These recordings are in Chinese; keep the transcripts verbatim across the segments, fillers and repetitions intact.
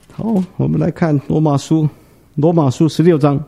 好，我们来看罗马书，罗马书十六章。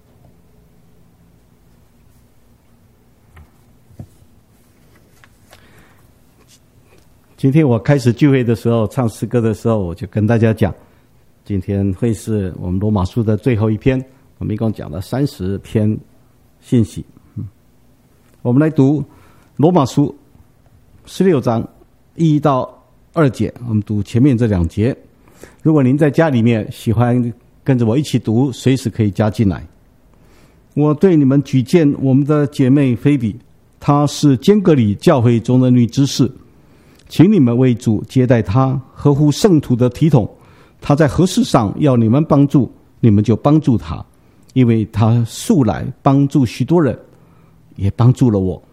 今天我开始聚会的时候，唱诗歌的时候，我就跟大家讲，今天会是我们罗马书的最后一篇，我们一共讲了三十篇信息。嗯，我们来读罗马书十六章一到二节，我们读前面这两节。如果您在家里面喜欢跟着我一起读，随时可以加进来。我对你们举荐我们的姐妹菲比，她是坚革里教会中的女执事，请你们为主接待她，合乎圣徒的体统。她在何事上要你们帮助，你们就帮助她，因为她素来帮助许多人，也帮助了我。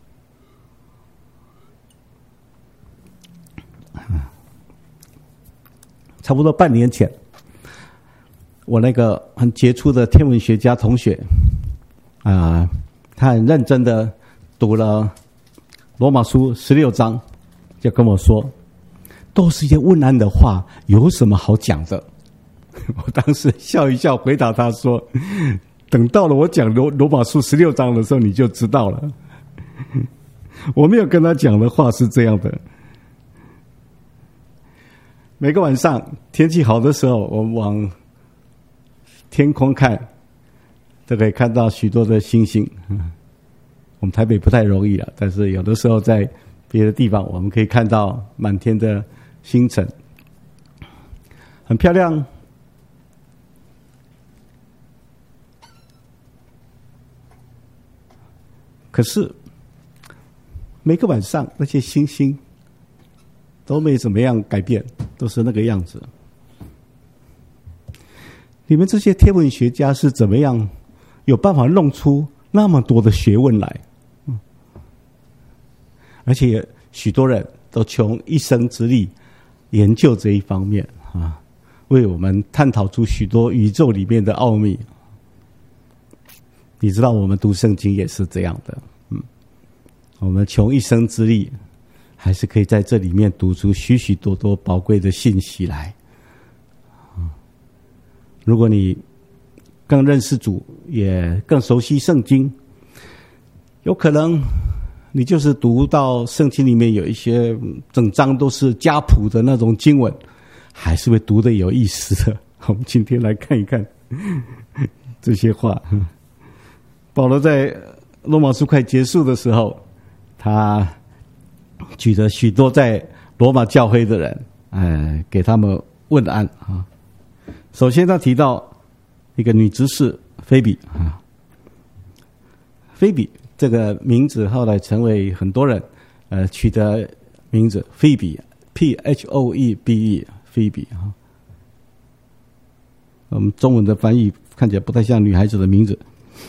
差不多半年前，我那个很杰出的天文学家同学啊、呃，他很认真的读了罗马书十六章，就跟我说，都是一些问安的话，有什么好讲的？我当时笑一笑回答他说，等到了我讲罗罗马书十六章的时候你就知道了。我没有跟他讲的话是这样的，每个晚上天气好的时候，我们往天空看，都可以看到许多的星星。我们台北不太容易了，但是有的时候在别的地方，我们可以看到满天的星辰，很漂亮。可是每个晚上那些星星都没怎么样改变，都是那个样子。你们这些天文学家是怎么样有办法弄出那么多的学问来？嗯，而且许多人都穷一生之力研究这一方面啊，为我们探讨出许多宇宙里面的奥秘。你知道我们读圣经也是这样的，嗯，我们穷一生之力，还是可以在这里面读出许许多多宝贵的信息来。如果你更认识主，也更熟悉圣经，有可能你就是读到圣经里面有一些整章都是家谱的那种经文，还是会读得有意思的。我们今天来看一看这些话。保罗在罗马书快结束的时候，他举了许多在罗马教会的人，哎，给他们问安啊。首先他提到一个女执事菲比啊，菲比这个名字后来成为很多人呃取的名字，菲比 P H O E B E 菲比啊。我们中文的翻译看起来不太像女孩子的名字。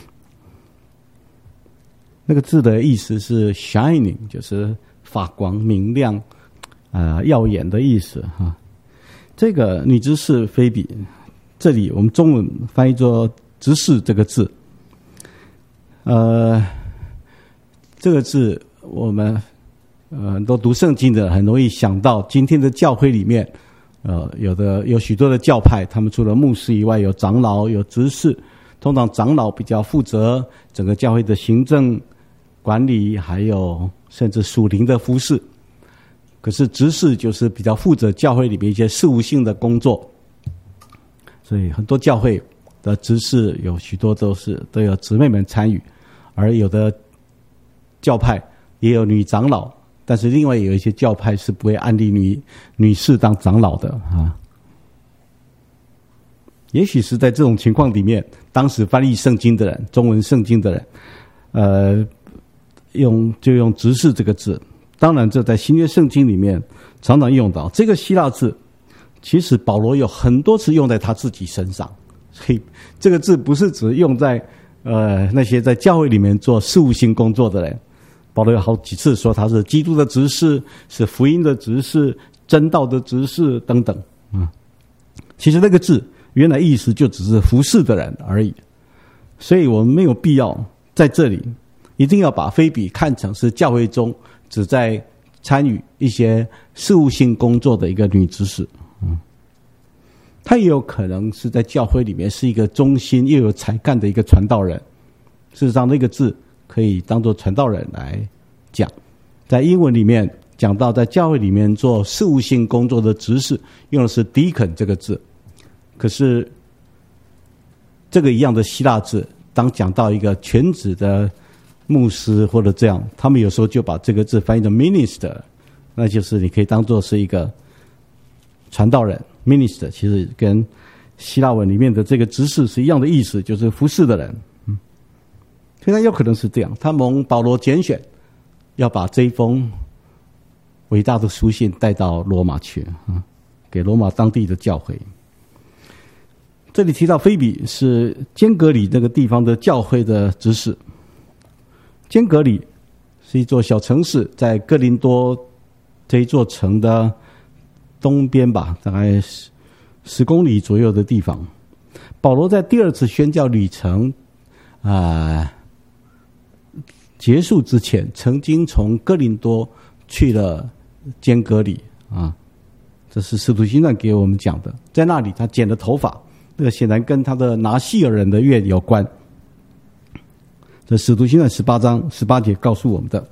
那个字的意思是 shining， 就是发光明亮啊、呃、耀眼的意思哈、啊。这个女执事菲比，这里我们中文翻译作执事这个字，呃，这个字我们呃很多读圣经的很容易想到今天的教会里面，呃，有的有许多的教派，他们除了牧师以外，有长老，有执事。通常长老比较负责整个教会的行政管理，还有甚至属灵的服事。可是执事就是比较负责教会里面一些事务性的工作，所以很多教会的执事有许多都是都有姊妹们参与，而有的教派也有女长老，但是另外有一些教派是不会安立女女士当长老的啊。也许是在这种情况里面，当时翻译圣经的人，中文圣经的人，呃，用就用执事这个字。当然这在新约圣经里面常常用到这个希腊字，其实保罗有很多次用在他自己身上，所以这个字不是只用在呃那些在教会里面做事务性工作的人。保罗有好几次说他是基督的执事，是福音的执事，真道的执事等等啊。其实那个字原来意思就只是服侍的人而已，所以我们没有必要在这里一定要把菲比看成是教会中只在参与一些事务性工作的一个女执事。嗯， 他也有可能是在教会里面是一个忠心又有才干的一个传道人。事实上，那个字可以当作传道人来讲。在英文里面讲到，在教会里面做事务性工作的执事，用的是 deacon 这个字。可是这个一样的希腊字，当讲到一个全职的牧师或者这样，他们有时候就把这个字翻译成 minister， 那就是你可以当作是一个传道人。minister 其实跟希腊文里面的这个执事是一样的意思，就是服侍的人。嗯，所以他有可能是这样，他蒙保罗拣选，要把这一封伟大的书信带到罗马去，嗯，给罗马当地的教会。这里提到菲比是坚革里那个地方的教会的执事。坚革里是一座小城市，在哥林多这一座城的东边吧，大概十公里左右的地方。保罗在第二次宣教旅程啊、呃、结束之前，曾经从哥林多去了坚革里啊，这是使徒行传给我们讲的。在那里他剪了头发，那个显然跟他的拿细尔人的愿有关。这使徒行传十八章十八节告诉我们的。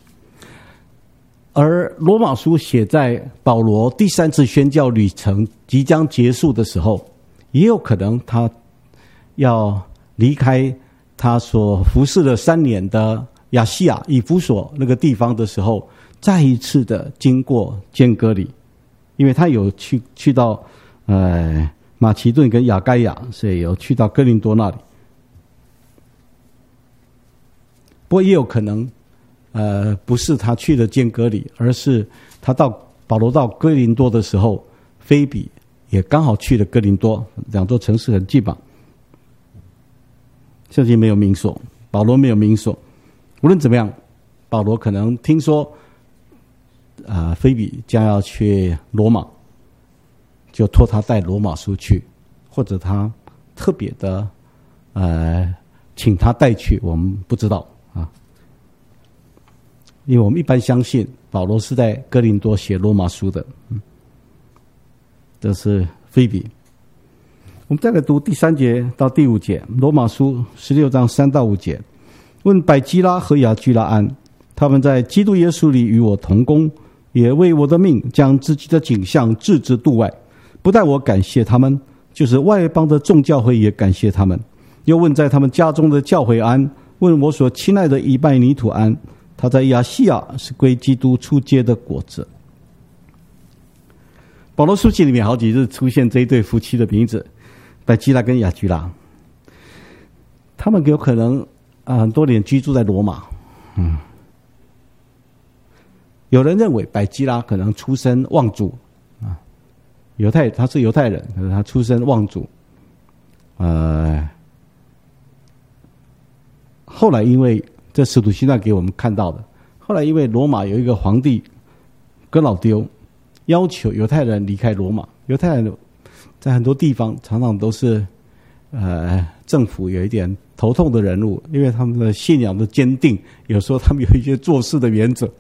而罗马书写在保罗第三次宣教旅程即将结束的时候，也有可能他要离开他所服侍了三年的亚细亚以弗所那个地方的时候，再一次的经过坚革里，因为他有去去到呃马其顿跟亚该亚，所以有去到哥林多那里。不过也有可能呃，不是他去了坚革里，而是他到保罗到哥林多的时候，菲比也刚好去了哥林多，两座城市很近吧。圣经没有明说，保罗没有明说。无论怎么样，保罗可能听说啊、呃，菲比将要去罗马，就托他带罗马书去，或者他特别的呃请他带去，我们不知道。因为我们一般相信保罗是在哥林多写罗马书的，嗯，这是菲比。我们再来读第三节到第五节，罗马书十六章三到五节。问百基拉和雅居拉安，他们在基督耶稣里与我同工，也为我的命将自己的景象置之度外。不但我感谢他们，就是外邦的众教会也感谢他们。又问在他们家中的教会安，问我所亲爱的以拜尼土安，他在亚细亚是归基督出结的果子。保罗书信里面好几次出现这一对夫妻的名字，百基拉跟雅居拉。他们有可能啊很多年居住在罗马。嗯，有人认为百基拉可能出身望族啊，犹太他是犹太人，可是他出身望族。呃，后来因为这使徒行传给我们看到的，后来因为罗马有一个皇帝哥老丢，要求犹太人离开罗马。犹太人在很多地方常常都是呃政府有一点头痛的人物，因为他们的信仰的坚定，有时候他们有一些做事的原则。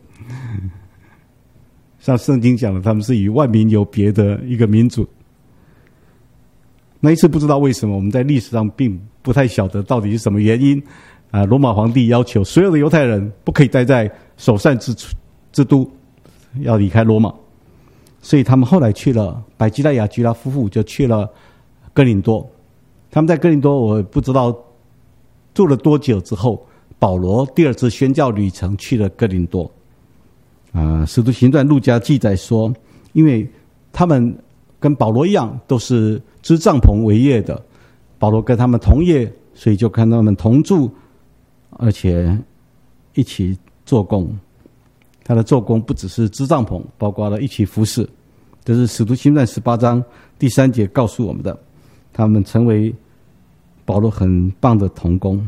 像圣经讲的，他们是与万民有别的一个民族。那一次不知道为什么，我们在历史上并不太晓得到底是什么原因啊，罗马皇帝要求所有的犹太人不可以待在首善之之都，要离开罗马。所以他们后来去了，百基拉雅居拉夫妇就去了哥林多。他们在哥林多，我不知道住了多久之后，保罗第二次宣教旅程去了哥林多。啊、呃，使徒行传路加记载说，因为他们跟保罗一样都是织帐篷为业的，保罗跟他们同业，所以就跟他们同住，而且一起做工。他的做工不只是织帐篷，包括了一起服侍。这是使徒行传十八章第三节告诉我们的，他们成为保罗很棒的同工。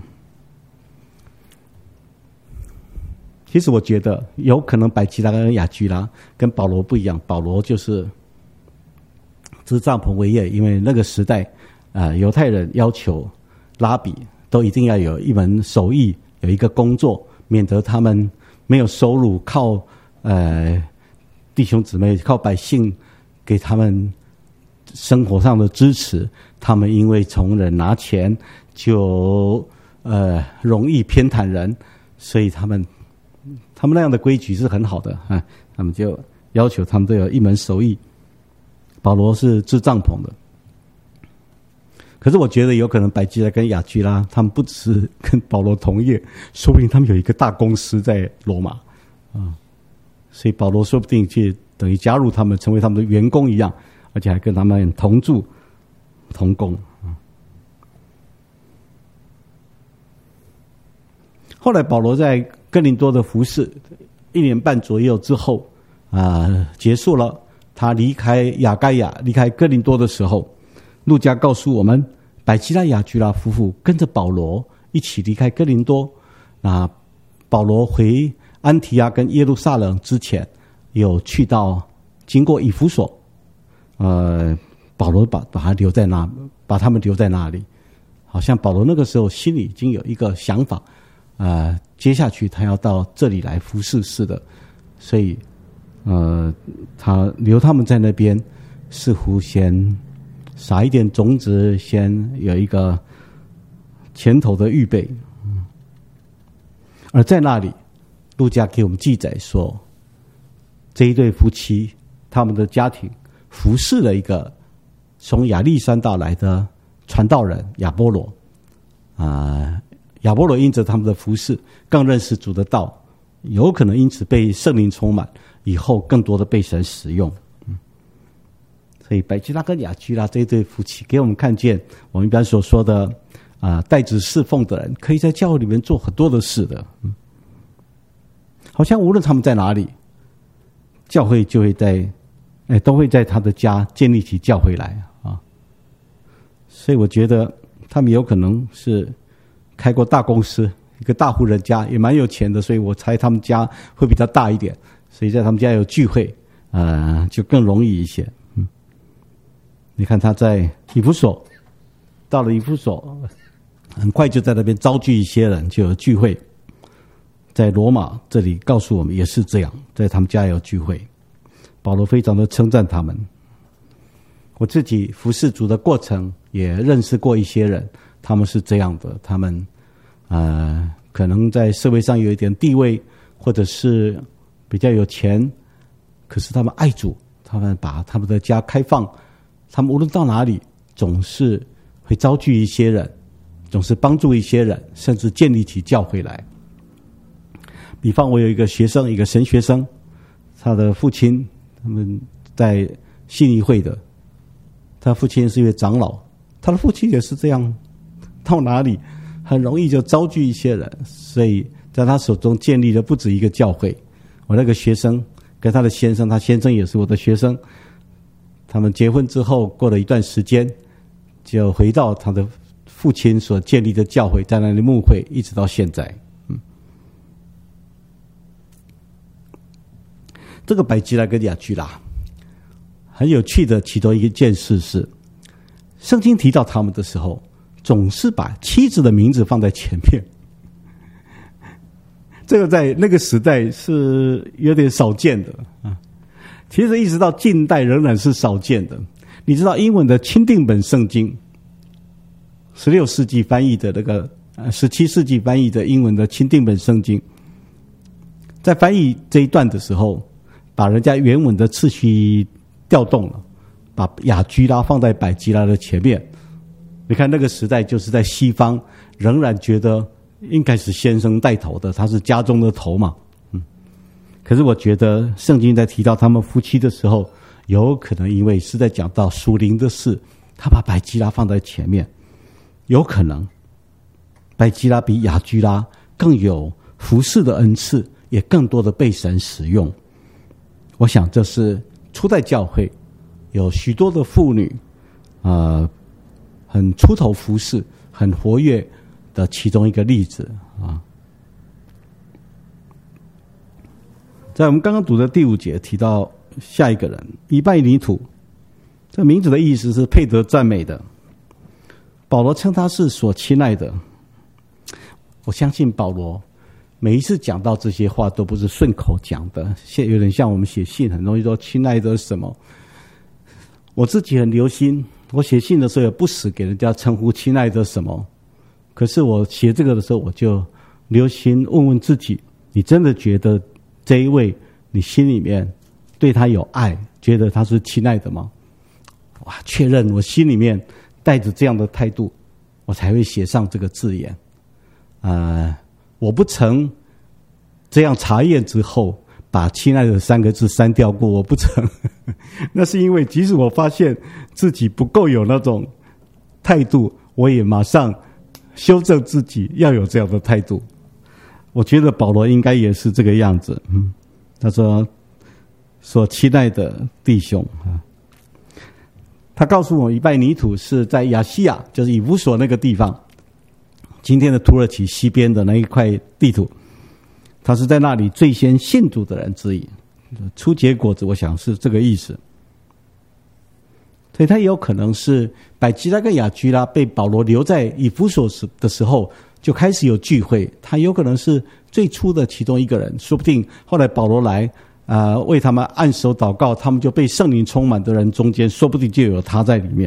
其实我觉得有可能百基拉跟雅居拉跟保罗不一样，保罗就是织帐篷为业，因为那个时代啊、呃，犹太人要求拉比都一定要有一门手艺，有一个工作，免得他们没有收入，靠呃弟兄姊妹靠百姓给他们生活上的支持，他们因为从人拿钱就呃容易偏袒人，所以他们他们那样的规矩是很好的啊，他们就要求他们都有一门手艺。保罗是织帐篷的，可是我觉得有可能百基拉跟雅居拉他们不只是跟保罗同业，说不定他们有一个大公司在罗马啊，所以保罗说不定去等于加入他们，成为他们的员工一样，而且还跟他们同住同工。后来保罗在哥林多的服事一年半左右之后啊、呃，结束了。他离开亚该亚，离开哥林多的时候，路加告诉我们，百基拉、雅居拉夫妇跟着保罗一起离开哥林多。那保罗回安提阿跟耶路撒冷之前，有去到经过以弗所，呃，保罗把把他留在那，把他们留在那里。好像保罗那个时候心里已经有一个想法，呃，接下去他要到这里来服侍似的，所以。呃，他留他们在那边，似乎先撒一点种子，先有一个前头的预备。嗯，而在那里，路加给我们记载说，这一对夫妻他们的家庭服侍了一个从亚历山大来的传道人亚波罗。啊、呃，亚波罗因着他们的服侍，更认识主的道，有可能因此被圣灵充满。以后更多的被神使用，嗯，所以百基拉跟雅居拉这一对夫妻给我们看见，我们一般所说的啊、呃、代职侍奉的人，可以在教会里面做很多的事的，嗯，好像无论他们在哪里，教会就会在，哎，都会在他的家建立起教会来啊。所以我觉得他们有可能是开过大公司，一个大户人家，也蛮有钱的，所以我猜他们家会比较大一点。所以在他们家有聚会，呃，就更容易一些。嗯，你看他在以弗所，到了以弗所，很快就在那边招聚一些人，就有聚会。在罗马这里告诉我们也是这样，在他们家有聚会。保罗非常的称赞他们。我自己服侍主的过程也认识过一些人，他们是这样的，他们呃，可能在社会上有一点地位，或者是比较有钱，可是他们爱主，他们把他们的家开放，他们无论到哪里，总是会招聚一些人，总是帮助一些人，甚至建立起教会来。比方我有一个学生，一个神学生，他的父亲他们在信义会的，他父亲是一位长老，他的父亲也是这样，到哪里很容易就招聚一些人，所以在他手中建立了不止一个教会。我那个学生跟他的先生，他先生也是我的学生，他们结婚之后过了一段时间，就回到他的父亲所建立的教会，在那里牧会，一直到现在。嗯，这个百基拉跟雅居拉很有趣的其中一件事是，圣经提到他们的时候，总是把妻子的名字放在前面。这个在那个时代是有点少见的啊，其实一直到近代仍然是少见的。你知道英文的钦定本圣经，十六世纪翻译的那个，呃，十七世纪翻译的英文的钦定本圣经，在翻译这一段的时候，把人家原文的次序调动了，把雅居拉放在百基拉的前面。你看那个时代就是在西方仍然觉得应该是先生带头的，他是家中的头嘛，嗯。可是我觉得圣经在提到他们夫妻的时候，有可能因为是在讲到属灵的事，他把百基拉放在前面，有可能百基拉比雅居拉更有服侍的恩赐，也更多的被神使用。我想这是初代教会有许多的妇女，呃，很出头服侍，很活跃的其中一个例子啊。在我们刚刚读的第五节提到下一个人以拜尼土，这名字的意思是配得赞美的。保罗称他是所亲爱的。我相信保罗每一次讲到这些话都不是顺口讲的，有点像我们写信很容易说亲爱的什么。 我自己很留心，我写信的时候也不时给人家称呼亲爱的什么，可是我写这个的时候，我就留心问问自己，你真的觉得这一位你心里面对他有爱，觉得他是亲爱的吗？哇，确认我心里面带着这样的态度，我才会写上这个字眼。呃，我不曾这样查验之后把亲爱的三个字删掉过，我不曾。那是因为即使我发现自己不够有那种态度，我也马上修正自己要有这样的态度。我觉得保罗应该也是这个样子。嗯，他说说亲爱的弟兄啊，他告诉我一拜泥土是在亚细亚，就是以弗所那个地方，今天的土耳其西边的那一块地图，他是在那里最先信主的人之一，初结果子，我想是这个意思。所以他也有可能是百基拉跟雅居拉被保罗留在以弗所的时候就开始有聚会，他有可能是最初的其中一个人，说不定后来保罗来呃，为他们按手祷告，他们就被圣灵充满的人中间，说不定就有他在里面。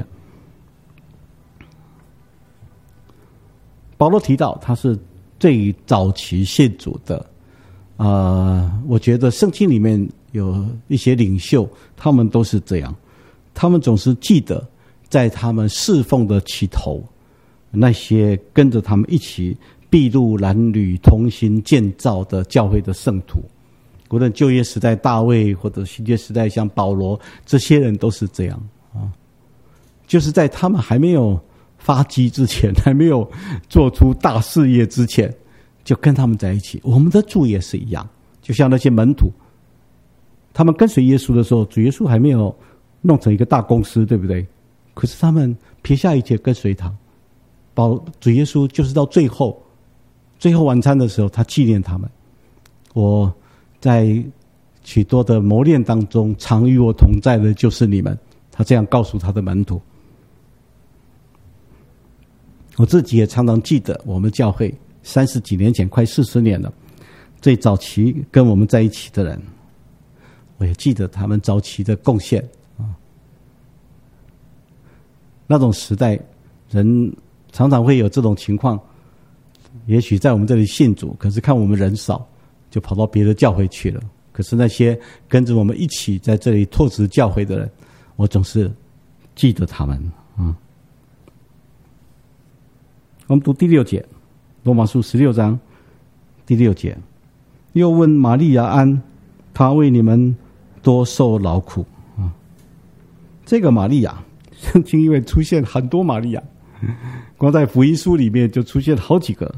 保罗提到他是最早期信主的，呃，我觉得圣经里面有一些领袖，他们都是这样，他们总是记得在他们侍奉的起头，那些跟着他们一起筚路蓝缕同心建造的教会的圣徒，无论旧约时代大卫，或者新约时代像保罗，这些人都是这样啊，就是在他们还没有发迹之前，还没有做出大事业之前，就跟他们在一起。我们的主也是一样，就像那些门徒，他们跟随耶稣的时候，主耶稣还没有弄成一个大公司，对不对？可是他们撇下一切跟随他。保主耶稣就是到最后，最后晚餐的时候，他纪念他们。我在许多的磨练当中，常与我同在的就是你们。他这样告诉他的门徒。我自己也常常记得，我们教会三十几年前，快四十年了，最早期跟我们在一起的人，我也记得他们早期的贡献啊。那种时代，人常常会有这种情况，也许在我们这里信主，可是看我们人少，就跑到别的教会去了。可是那些跟着我们一起在这里拓殖教会的人，我总是记得他们啊。我们读第六节，罗马书十六章第六节，又问玛利亚安，她为你们多受劳苦啊。这个玛利亚，圣经因为出现很多玛利亚，光在福音书里面就出现好几个。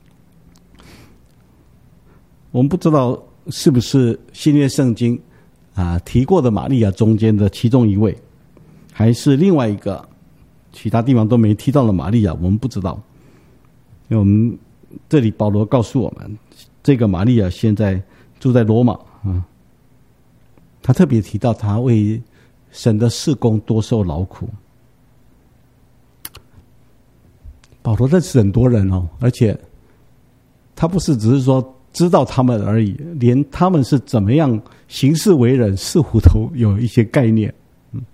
我们不知道是不是新约圣经啊提过的玛利亚中间的其中一位，还是另外一个其他地方都没提到的玛利亚，我们不知道。因为我们这里保罗告诉我们，这个玛利亚现在住在罗马啊，他特别提到他为神的事工多受劳苦。保罗认识很多人哦，而且他不是只是说知道他们而已，连他们是怎么样行事为人，似乎都有一些概念。嗯，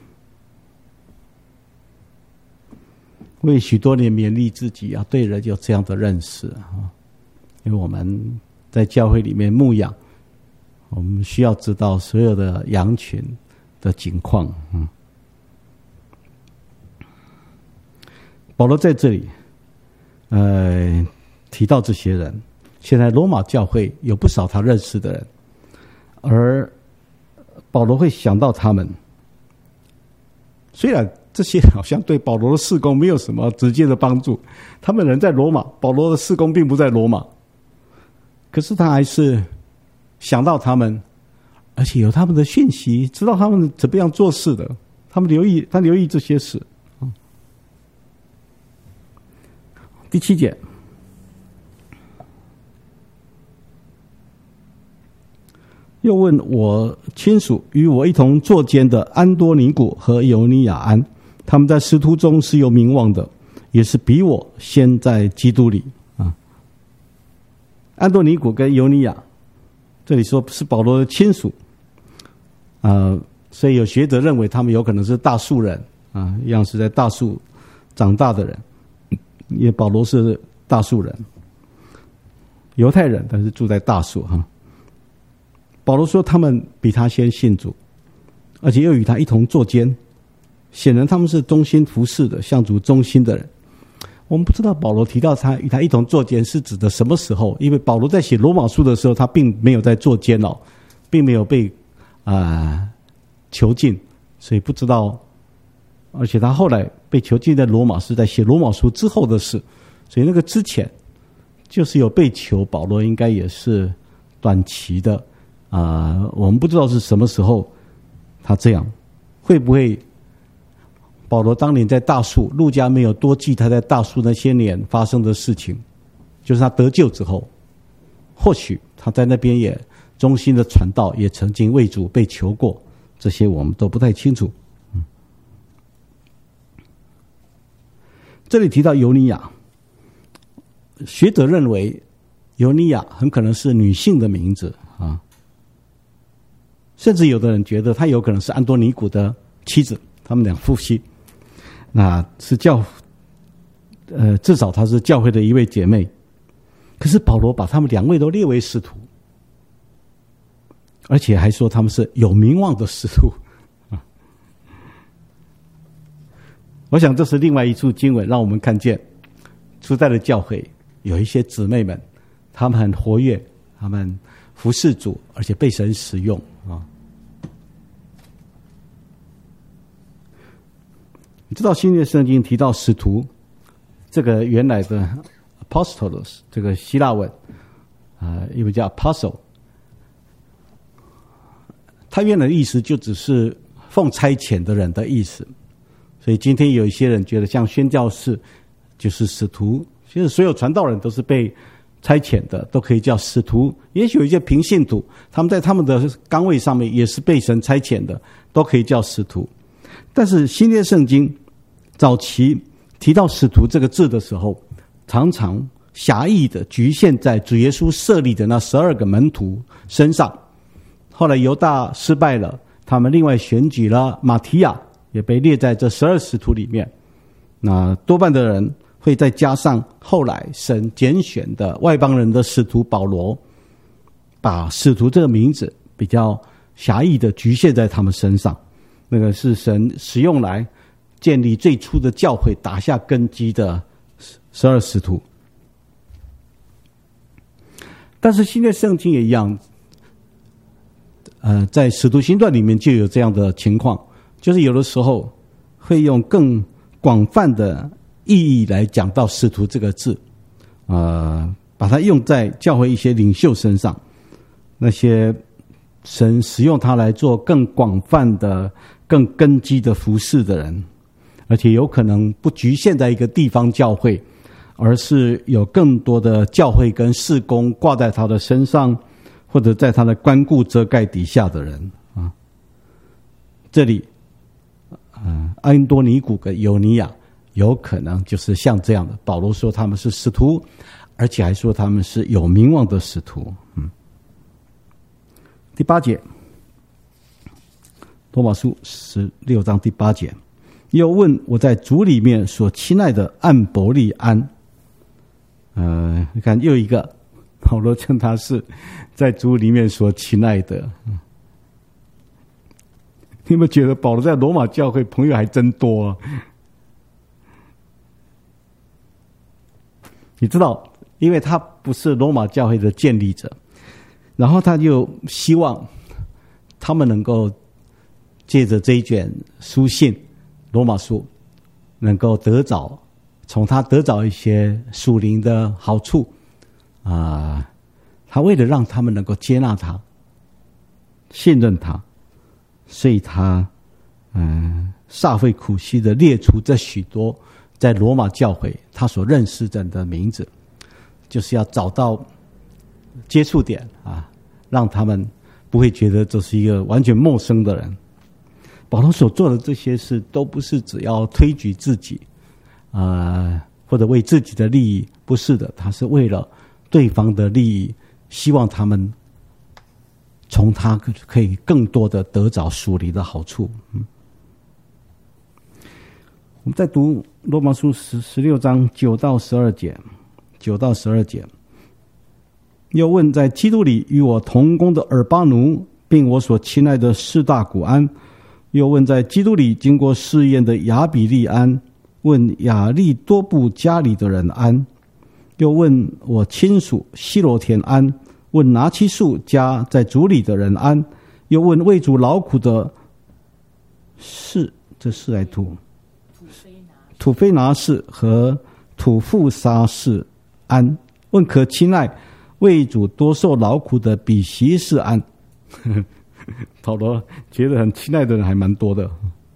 为许多年勉励自己啊，对人有这样的认识啊。因为我们在教会里面牧养，我们需要知道所有的羊群的情况。嗯，保罗在这里，呃，提到这些人。现在罗马教会有不少他认识的人，而保罗会想到他们。虽然这些好像对保罗的事工没有什么直接的帮助，他们人在罗马，保罗的事工并不在罗马，可是他还是想到他们，而且有他们的讯息，知道他们怎么样做事的，他们留意，他留意这些事。第七节，又问我亲属与我一同作监的安多尼古和尤尼亚安，他们在使徒中是有名望的，也是比我先在基督里啊。安多尼古跟尤尼亚，这里说是保罗的亲属，呃， 所以有学者认为他们有可能是大树人啊，一样是在大树长大的人，因为保罗是大树人，犹太人，但是住在大树哈。保罗说他们比他先信主，而且又与他一同坐监，显然他们是忠心服侍的，向主忠心的人。我们不知道保罗提到他与他一同坐监是指的什么时候，因为保罗在写罗马书的时候，他并没有在坐监哦，并没有被啊、呃、囚禁，所以不知道。而且他后来被囚禁在罗马是在写罗马书之后的事，所以那个之前就是有被囚，保罗应该也是短期的啊、呃，我们不知道是什么时候他这样，会不会？保罗当年在大树，路加没有多记他在大树那些年发生的事情，就是他得救之后，或许他在那边也忠心的传道，也曾经为主被囚过，这些我们都不太清楚。嗯、这里提到尤尼亚，学者认为尤尼亚很可能是女性的名字啊，甚至有的人觉得她有可能是安多尼古的妻子，他们俩夫妻。那是教，呃，至少她是教会的一位姐妹。可是保罗把他们两位都列为使徒，而且还说他们是有名望的使徒。啊，我想这是另外一处经文，让我们看见初代的教会有一些姊妹们，她们很活跃，她们服侍主，而且被神使用啊。你知道新约圣经提到使徒这个原来的 apostolos 这个希腊文啊、呃，因为叫 apostle， 它原来的意思就只是奉差遣的人的意思。所以今天有一些人觉得像宣教士就是使徒，其实所有传道人都是被差遣的，都可以叫使徒。也许有一些平信徒，他们在他们的岗位上面也是被神差遣的，都可以叫使徒。但是新约圣经早期提到使徒这个字的时候，常常狭义的局限在主耶稣设立的那十二个门徒身上。后来犹大失败了，他们另外选举了马提亚，也被列在这十二使徒里面。那多半的人会再加上后来神拣选的外邦人的使徒保罗，把使徒这个名字比较狭义的局限在他们身上。那个是神使用来建立最初的教会，打下根基的十二使徒。但是新约圣经也一样，呃，在使徒行传里面就有这样的情况，就是有的时候会用更广泛的意义来讲到使徒这个字，呃，把它用在教会一些领袖身上，那些神使用它来做更广泛的、更根基的服事的人，而且有可能不局限在一个地方教会，而是有更多的教会跟事工挂在他的身上，或者在他的关顾遮盖底下的人啊。这里，呃，安多尼古跟尤尼亚有可能就是像这样的。保罗说他们是使徒，而且还说他们是有名望的使徒。嗯。第八节，罗马书十六章第八节，又问我在主里面所亲爱的安伯利安。呃，你看又一个，保罗称他是在主里面所亲爱的。嗯，你有没有觉得保罗在罗马教会朋友还真多啊？你知道，因为他不是罗马教会的建立者，然后他就希望他们能够借着这一卷书信罗马书，能够得着从他得着一些属灵的好处啊、呃。他为了让他们能够接纳他、信任他，所以他嗯煞费苦心的列出这许多在罗马教会他所认识的人的名字，就是要找到接触点啊，让他们不会觉得这是一个完全陌生的人。保罗所做的这些事都不是只要推举自己啊、呃，或者为自己的利益，不是的，他是为了对方的利益，希望他们从他可以更多的得着属灵的好处。嗯，我们在读罗马书十十六章九到十二节，九到十二节，又问在基督里与我同工的尔巴奴，并我所亲爱的士大古安，又问在基督里经过试验的亚比利安，问亚利多布家里的人安，又问我亲属西罗田安，问拿七树家在主里的人安，又问为主劳苦的士，这士来土土非拿士和土富沙士安，问可亲爱为主多受劳苦的比西士安。保罗觉得很亲爱的人还蛮多的。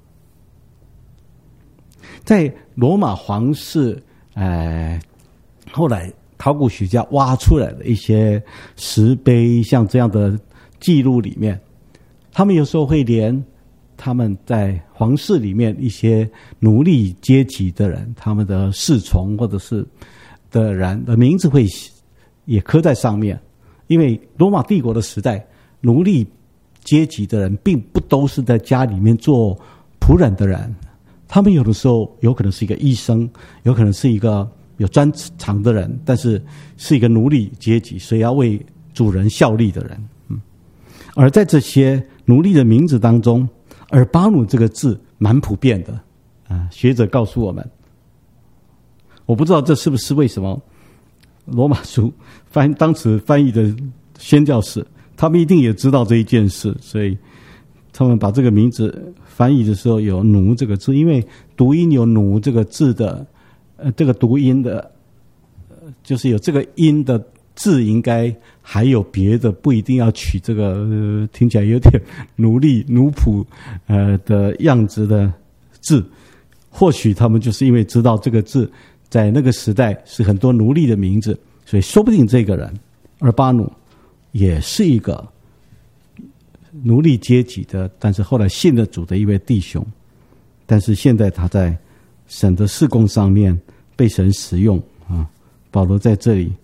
在罗马皇室，呃，后来考古学家挖出来的一些石碑，像这样的记录里面，他们有时候会连他们在皇室里面一些奴隶阶级的人，他们的侍从或者是的人的名字会也刻在上面。因为罗马帝国的时代，奴隶阶级的人并不都是在家里面做仆人的人，他们有的时候有可能是一个医生，有可能是一个有专长的人，但是是一个奴隶阶级，所以要为主人效力的人。嗯，而在这些奴隶的名字当中，尔巴努这个字蛮普遍的啊。学者告诉我们，我不知道这是不是为什么罗马书翻当时翻译的宣教士，他们一定也知道这一件事，所以他们把这个名字翻译的时候有奴这个字，因为读音有奴这个字的，呃，这个读音的，呃，就是有这个音的字，应该还有别的，不一定要取这个，呃，听起来有点奴隶奴仆呃的样子的字。或许他们就是因为知道这个字在那个时代是很多奴隶的名字，所以说不定这个人尔巴努也是一个奴隶阶级的，但是后来信了主的一位弟兄，但是现在他在神的事工上面被神使用啊。保罗在这里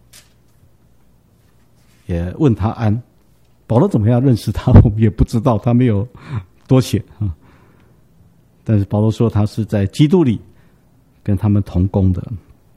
也问他安，保罗怎么样认识他，我们也不知道，他没有多写啊。但是保罗说他是在基督里跟他们同工的。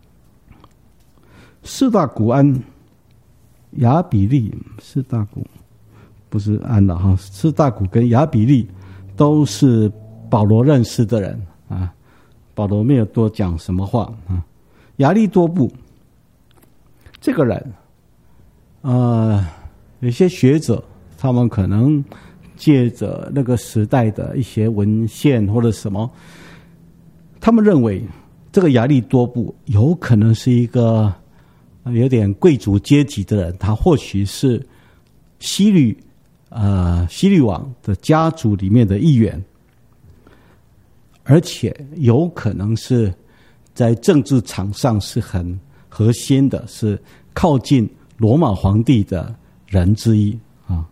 士大古安、亚比利，士大古不是安了哈，士大古跟亚比利都是保罗认识的人啊。保罗没有多讲什么话啊。亚利多布这个人，呃，有些学者他们可能借着那个时代的一些文献或者什么，他们认为这个亚利多布有可能是一个有点贵族阶级的人，他或许是希律呃希律王的家族里面的一员，而且有可能是在政治场上是很核心的，是靠近罗马皇帝的人之一啊。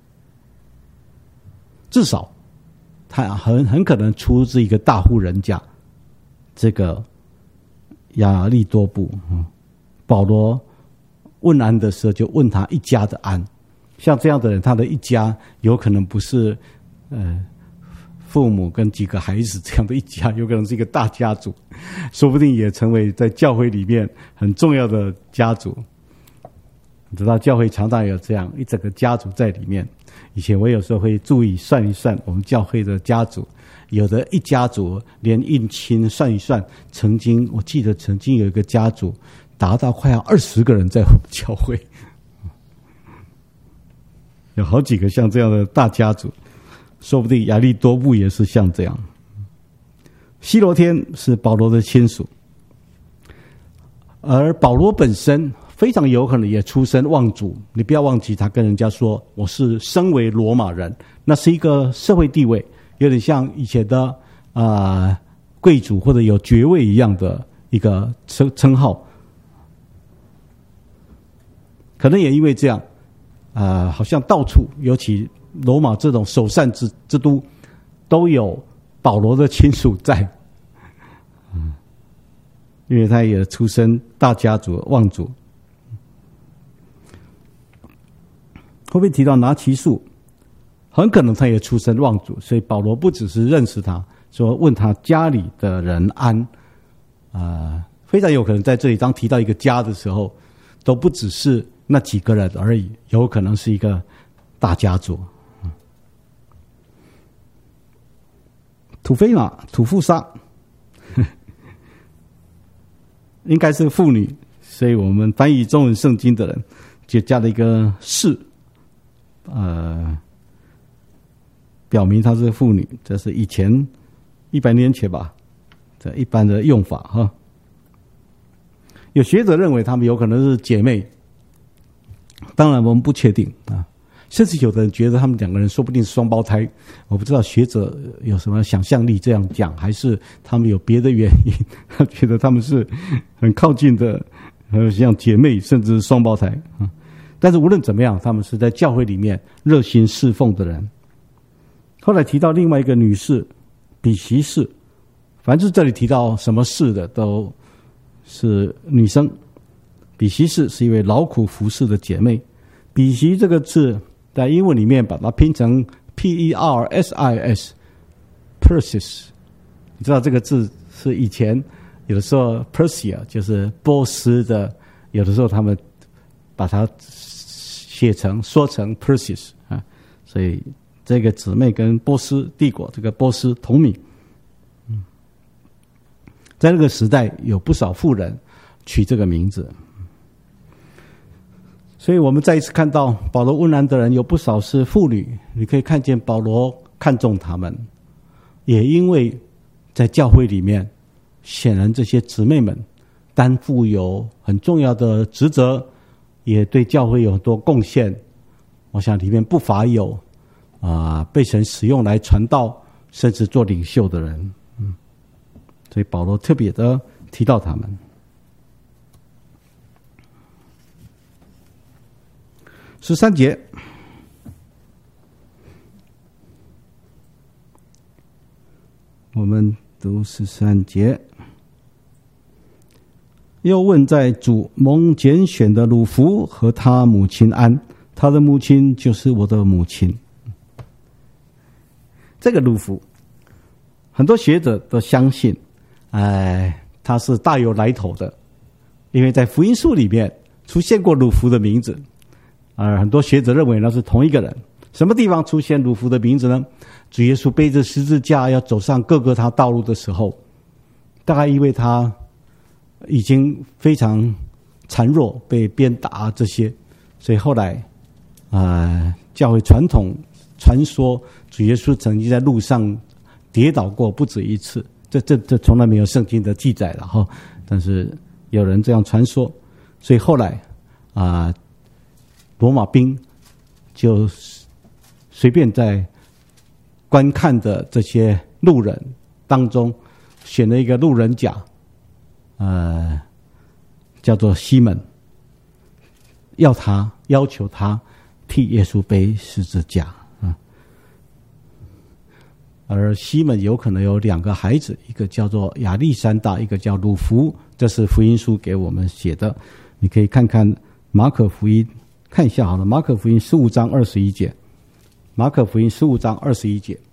至少他很很可能出自一个大户人家，这个亚利多布啊。保罗问安的时候就问他一家的安，像这样的人，他的一家有可能不是呃父母跟几个孩子这样的一家，有可能是一个大家族，说不定也成为在教会里面很重要的家族。你知道教会常常有这样一整个家族在里面。以前我有时候会注意算一算我们教会的家族，有的一家族连姻亲算一算，曾经我记得曾经有一个家族达到快要二十个人在我们教会，有好几个像这样的大家族，说不定亚利多布也是像这样。西罗天是保罗的亲属，而保罗本身非常有可能也出身望族，你不要忘记他跟人家说我是身为罗马人，那是一个社会地位，有点像以前的啊、呃、贵族或者有爵位一样的一个称称号。可能也因为这样啊、呃，好像到处，尤其罗马这种首善之之都，都有保罗的亲属在。嗯，因为他也出身大家族望族。 后面提到拿其数，很可能他也出身望族，所以保罗不只是认识他，说问他家里的人安，啊、呃，非常有可能在这里当提到一个家的时候，都不只是那几个人而已，有可能是一个大家族。土非玛、土富沙，应该是妇女，所以我们翻译中文圣经的人就加了一个是，呃，表明她是妇女，这是以前一百年前吧，这一般的用法哈。有学者认为她们有可能是姐妹，当然我们不确定啊。甚至有的人觉得他们两个人说不定是双胞胎，我不知道学者有什么想象力这样讲，还是他们有别的原因，他觉得他们是很靠近的，呃，像姐妹甚至是双胞胎啊。但是无论怎么样，他们是在教会里面热心侍奉的人。后来提到另外一个女士比西士，凡是这里提到什么士的都是女生。比西士是一位劳苦服侍的姐妹。比西这个字在英文里面把它拼成 P E R S I S Persis， 你知道这个字是以前有的时候 Persia 就是波斯的，有的时候他们把它写成说成 Persis 啊，所以这个姊妹跟波斯帝国这个波斯同名。嗯，在那个时代有不少妇人取这个名字。所以我们再一次看到保罗问安的人有不少是妇女，你可以看见保罗看重他们，也因为在教会里面，显然这些姊妹们担负有很重要的职责，也对教会有很多贡献。我想里面不乏有啊、呃、被神使用来传道，甚至做领袖的人。嗯，所以保罗特别的提到他们。十三节，我们读十三节。又问在主蒙拣选的鲁孚和他母亲安，他的母亲就是我的母亲。这个鲁孚，很多学者都相信，哎，他是大有来头的，因为在福音书里面出现过鲁孚的名字。而很多学者认为那是同一个人。什么地方出现鲁孚的名字呢？主耶稣背着十字架要走上各个他道路的时候，大概因为他已经非常孱弱，被鞭打这些，所以后来啊、呃，教会传统传说主耶稣曾经在路上跌倒过不止一次，这这这从来没有圣经的记载了哈，但是有人这样传说，所以后来啊。呃罗马兵就随便在观看的这些路人当中选了一个路人甲，呃，叫做西门，要他要求他替耶稣背十字架啊。而西门有可能有两个孩子，一个叫做亚历山大，一个叫鲁孚，这是福音书给我们写的，你可以看看马可福音。看一下好了，马可福音十五章二十一节，马可福音十五章二十一节，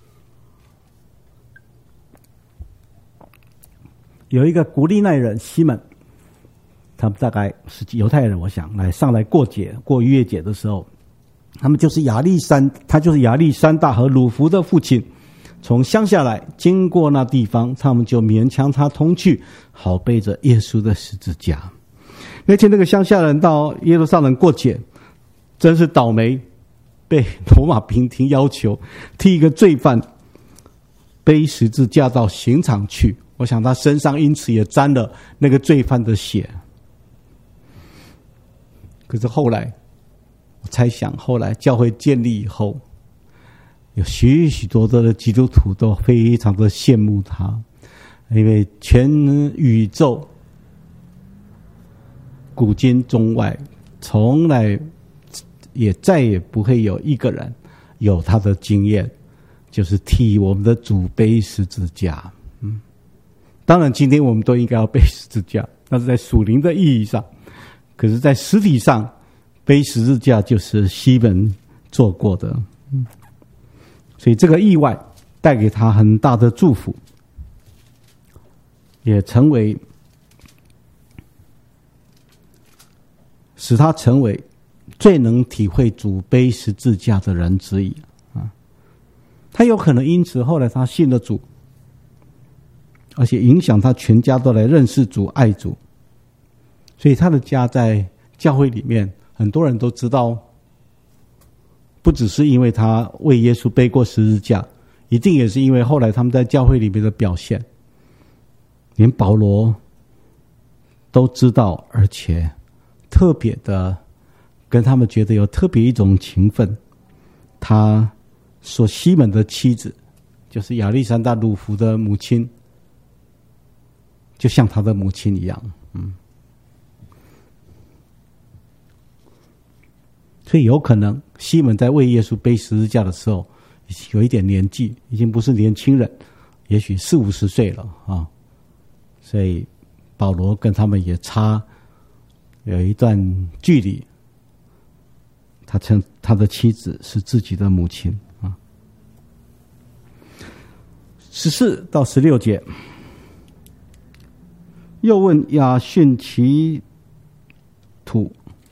有一个古利奈人西门，他们大概是犹太人，我想来上来过节，过逾越节的时候，他们就是亚历山，他就是亚历山大和鲁孚的父亲，从乡下来，经过那地方，他们就勉强他同去，好背着耶稣的十字架。那天那个乡下人到耶路撒冷过节，真是倒霉，被罗马兵丁要求替一个罪犯背十字架到刑场去。我想他身上因此也沾了那个罪犯的血。可是后来，我猜想后来教会建立以后，有许许多多的基督徒都非常的羡慕他，因为全宇宙古今中外，从来也再也不会有一个人有他的经验，就是替我们的主背十字架。嗯，当然今天我们都应该要背十字架，那是在属灵的意义上，可是在实体上背十字架就是西门做过的，嗯，所以这个意外带给他很大的祝福，也成为使他成为最能体会主背十字架的人之一啊。他有可能因此后来他信了主，而且影响他全家都来认识主、爱主，所以他的家在教会里面，很多人都知道，不只是因为他为耶稣背过十字架，一定也是因为后来他们在教会里面的表现，连保罗都知道，而且特别的跟他们觉得有特别一种情分。他说西门的妻子就是亚历山大鲁孚的母亲，就像他的母亲一样，嗯，所以有可能西门在为耶稣背十字架的时候，有一点年纪，已经不是年轻人，也许四五十岁了啊。所以保罗跟他们也差有一段距离。他称他的妻子是自己的母亲啊。十四到十六节，又问亚逊其土，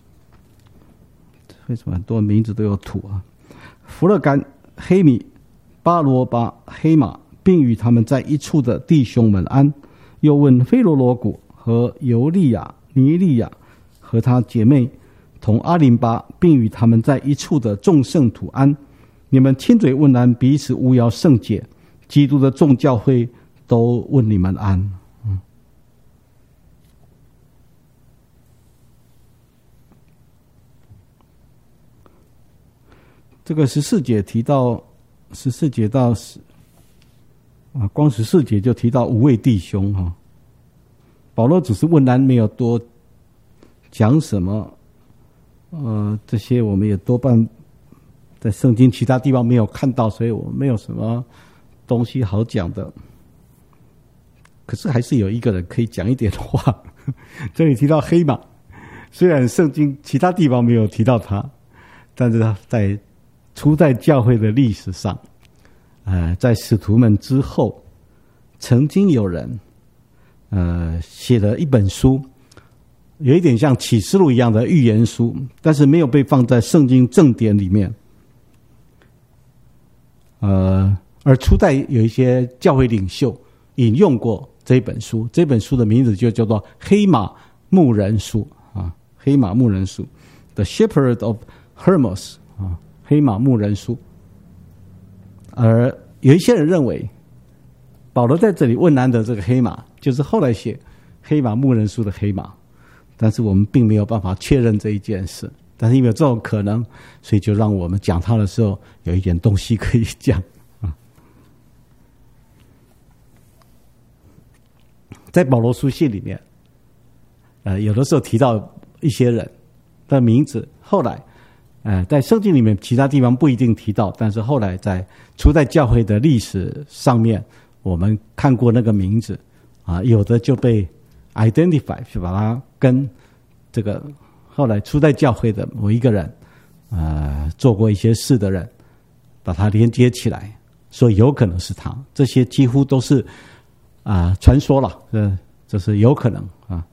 为什么很多名字都有土啊？弗勒干、黑米、巴罗巴、黑马，并与他们在一处的弟兄们安。又问菲罗罗古和尤利亚、尼利亚和他姐妹同阿林巴，并与他们在一处的众圣徒安。你们亲嘴问安，彼此务要圣洁。基督的众教会都问你们安。嗯，这个十四节提到十四节到十啊，光十四节就提到五位弟兄哈。保罗只是问安，没有多讲什么。呃，这些我们也多半在圣经其他地方没有看到，所以我没有什么东西好讲的。可是还是有一个人可以讲一点话。这里提到黑马，虽然圣经其他地方没有提到他，但是他在初代教会的历史上，呃，在使徒们之后，曾经有人呃写了一本书，有一点像启示录一样的预言书，但是没有被放在圣经正典里面。呃，而初代有一些教会领袖引用过这本书，这本书的名字就叫做《黑马牧人书》啊，《黑马牧人书》The Shepherd of Hermas 啊，《黑马牧人书》。而有一些人认为，保罗在这里问安的这个黑马，就是后来写《黑马牧人书》的黑马。但是我们并没有办法确认这一件事，但是因为有这种可能，所以就让我们讲他的时候有一点东西可以讲啊。在保罗书信里面，呃，有的时候提到一些人的名字，后来，呃，在圣经里面其他地方不一定提到，但是后来在初代教会的历史上面，我们看过那个名字啊，有的就被identify 去把它跟这个后来初代教会的某一个人呃做过一些事的人把它连接起来，所以有可能是他。这些几乎都是啊、呃、传说了，这这是有可能啊。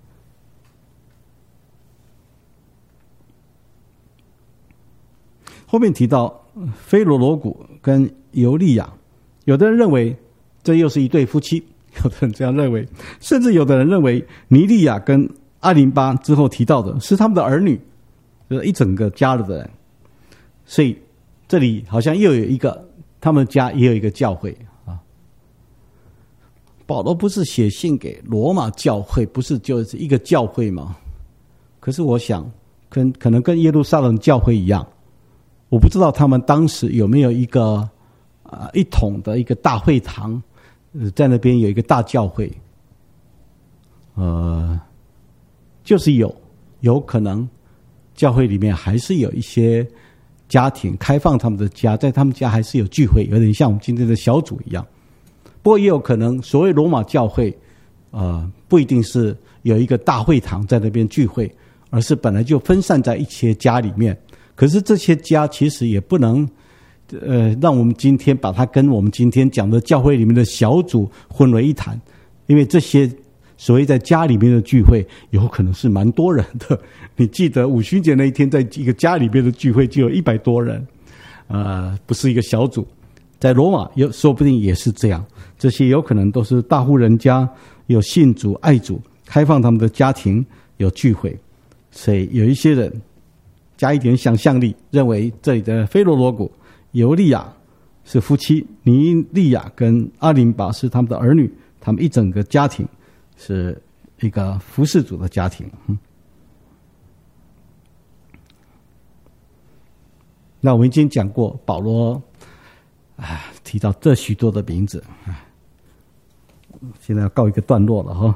后面提到菲罗罗古跟尤利亚，有的人认为这又是一对夫妻，有的人这样认为，甚至有的人认为尼利亚跟阿林巴之后提到的是他们的儿女，就是一整个家的人。所以这里好像又有一个，他们家也有一个教会啊。保罗不是写信给罗马教会，不是就是一个教会吗？可是我想跟可能跟耶路撒冷教会一样，我不知道他们当时有没有一个啊、呃、一统的一个大会堂。在那边有一个大教会，呃，就是有有可能教会里面还是有一些家庭开放他们的家，在他们家还是有聚会，有点像我们今天的小组一样。不过也有可能所谓罗马教会呃，不一定是有一个大会堂在那边聚会， 而是本来就分散在一些家里面。可是这些家其实也不能呃，让我们今天把它跟我们今天讲的教会里面的小组混为一谈，因为这些所谓在家里面的聚会有可能是蛮多人的。你记得五旬节那一天在一个家里面的聚会就有一百多人，呃，不是一个小组。在罗马有说不定也是这样，这些有可能都是大户人家，有信主爱主，开放他们的家庭有聚会。所以有一些人加一点想象力，认为这里的菲罗罗谷尤利亚是夫妻，尼利亚跟阿林巴是他们的儿女，他们一整个家庭是一个服事主的家庭。嗯，那我们已经讲过，保罗啊提到这许多的名字，现在要告一个段落了哈。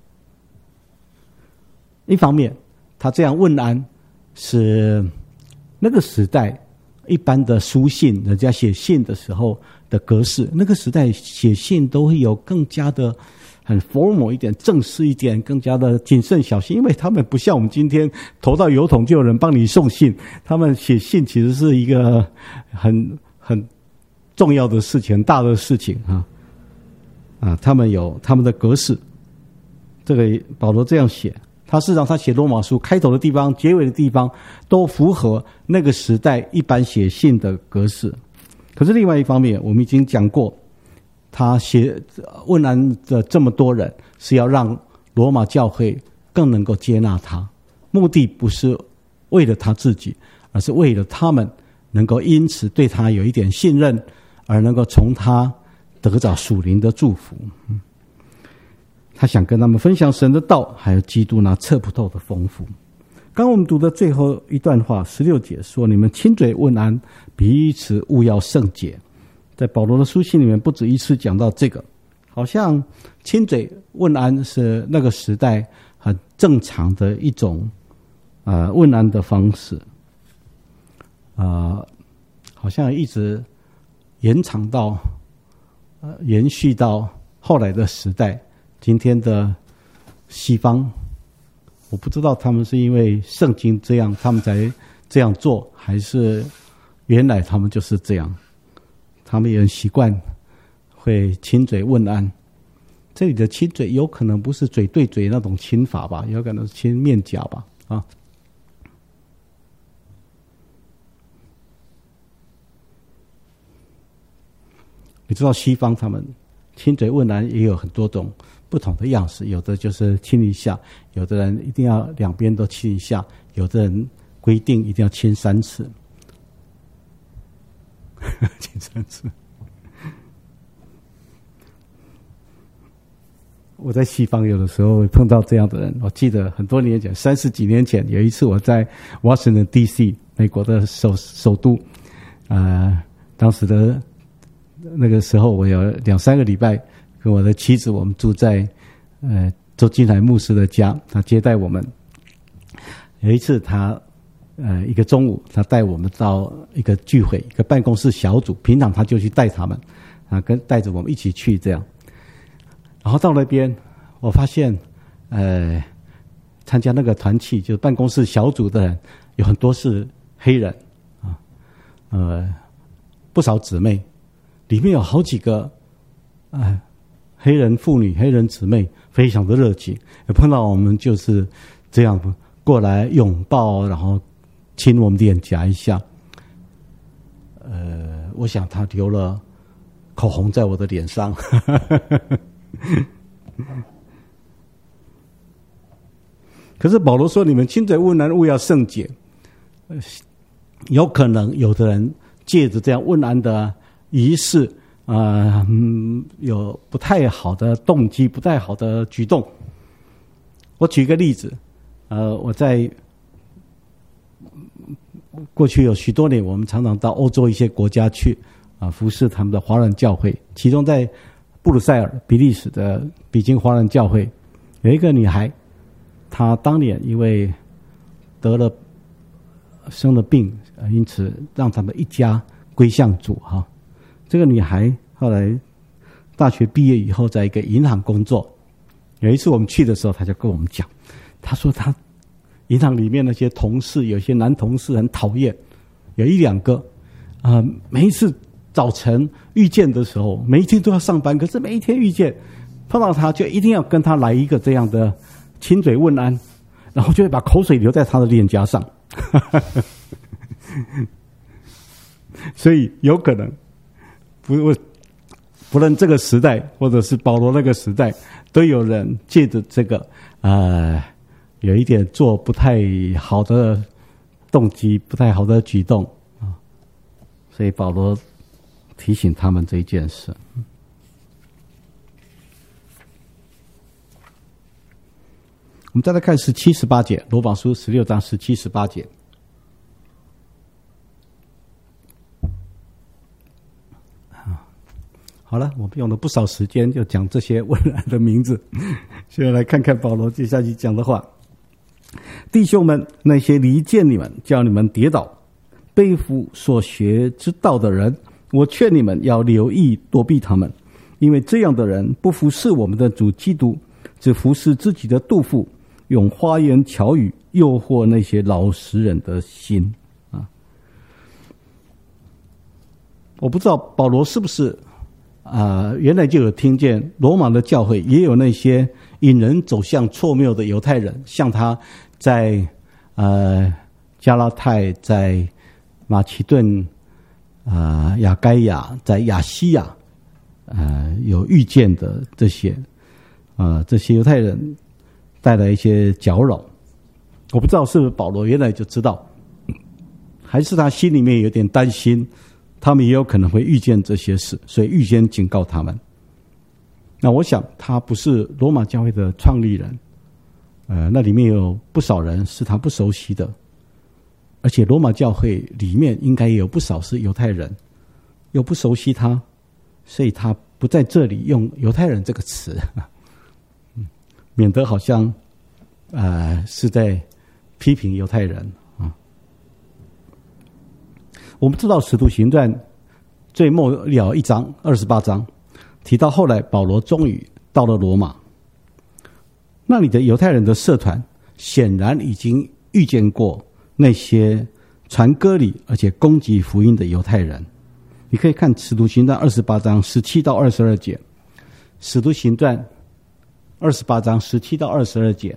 一方面，他这样问安是那个时代一般的书信，人家写信的时候的格式，那个时代写信都会有更加的很 formal 一点，正式一点，更加的谨慎小心，因为他们不像我们今天投到邮筒就有人帮你送信，他们写信其实是一个很很重要的事情，很大的事情啊啊，他们有他们的格式。这个保罗这样写，他事实上他写罗马书开头的地方、结尾的地方都符合那个时代一般写信的格式。可是另外一方面，我们已经讲过，他写问安的这么多人，是要让罗马教会更能够接纳他，目的不是为了他自己，而是为了他们能够因此对他有一点信任，而能够从他得着属灵的祝福。他想跟他们分享神的道，还有基督那测不透的丰富。刚刚我们读的最后一段话十六节说，你们亲嘴问安，彼此务要圣洁。在保罗的书信里面不止一次讲到这个，好像亲嘴问安是那个时代很正常的一种呃问安的方式，呃，好像一直延长到呃延续到后来的时代。今天的西方，我不知道他们是因为圣经这样他们才这样做，还是原来他们就是这样，他们也很习惯会亲嘴问安。这里的亲嘴有可能不是嘴对嘴那种亲法吧，有可能是亲面颊吧啊。你知道西方他们亲嘴问安也有很多种不同的样式，有的就是亲一下，有的人一定要两边都亲一下，有的人规定一定要亲三次。亲三次。我在西方有的时候会碰到这样的人，我记得很多年前，三十几年前，有一次我在 Washington D C 美国的首首都，呃，当时的那个时候我有两三个礼拜跟我的妻子，我们住在呃周金海牧师的家，他接待我们。有一次他呃一个中午，他带我们到一个聚会，一个办公室小组，平常他就去带他们，啊，跟带着我们一起去这样。然后到那边，我发现呃参加那个团契，就是办公室小组的人有很多是黑人啊，呃不少姊妹，里面有好几个呃黑人妇女、黑人姊妹非常的热情，也碰到我们就是这样过来拥抱，然后亲我们脸颊一下。呃，我想他留了口红在我的脸上。可是保罗说，你们亲嘴问安，务要圣洁。有可能有的人借着这样问安的仪式，呃嗯，有不太好的动机，不太好的举动。我举一个例子，呃，我在过去有许多年，我们常常到欧洲一些国家去啊、呃，服侍他们的华人教会。其中在布鲁塞尔，比利时的比金华人教会，有一个女孩，她当年因为得了生了病，因此让他们一家归向主哈。这个女孩后来大学毕业以后，在一个银行工作。有一次我们去的时候，她就跟我们讲，她说她银行里面那些同事，有些男同事很讨厌，有一两个啊、呃，每一次早晨遇见的时候，每一天都要上班，可是每一天遇见碰到他，就一定要跟他来一个这样的亲嘴问安，然后就会把口水留在他的脸颊上。所以有可能不不论这个时代或者是保罗那个时代，都有人借着这个呃有一点做不太好的动机，不太好的举动啊，所以保罗提醒他们这一件事。我们再来看十七、十八节，罗马书十六章十七、十八节。好了，我们用了不少时间就讲这些文人的名字。现在来看看保罗接下去讲的话：弟兄们，那些离间你们、叫你们跌倒、背负所学之道的人，我劝你们要留意躲避他们，因为这样的人不服侍我们的主基督，只服侍自己的肚腹，用花言巧语诱惑那些老实人的心啊！我不知道保罗是不是啊、呃，原来就有听见罗马的教会也有那些引人走向错谬的犹太人，像他在呃加拉太、在马其顿、啊、呃、亚该亚、在亚西亚，呃有遇见的这些啊、呃、这些犹太人带来一些搅扰。我不知道是不是保罗原来就知道，还是他心里面有点担心他们也有可能会遇见这些事，所以预先警告他们。那我想他不是罗马教会的创立人，呃，那里面有不少人是他不熟悉的，而且罗马教会里面应该也有不少是犹太人，又不熟悉他，所以他不在这里用犹太人这个词，免得好像呃是在批评犹太人。我们知道《使徒行传》最末了一章二十八章提到，后来保罗终于到了罗马，那里的犹太人的社团显然已经遇见过那些传割礼而且攻击福音的犹太人。你可以看《使徒行传》二十八章十七到二十二节，《使徒行传》二十八章十七到二十二节，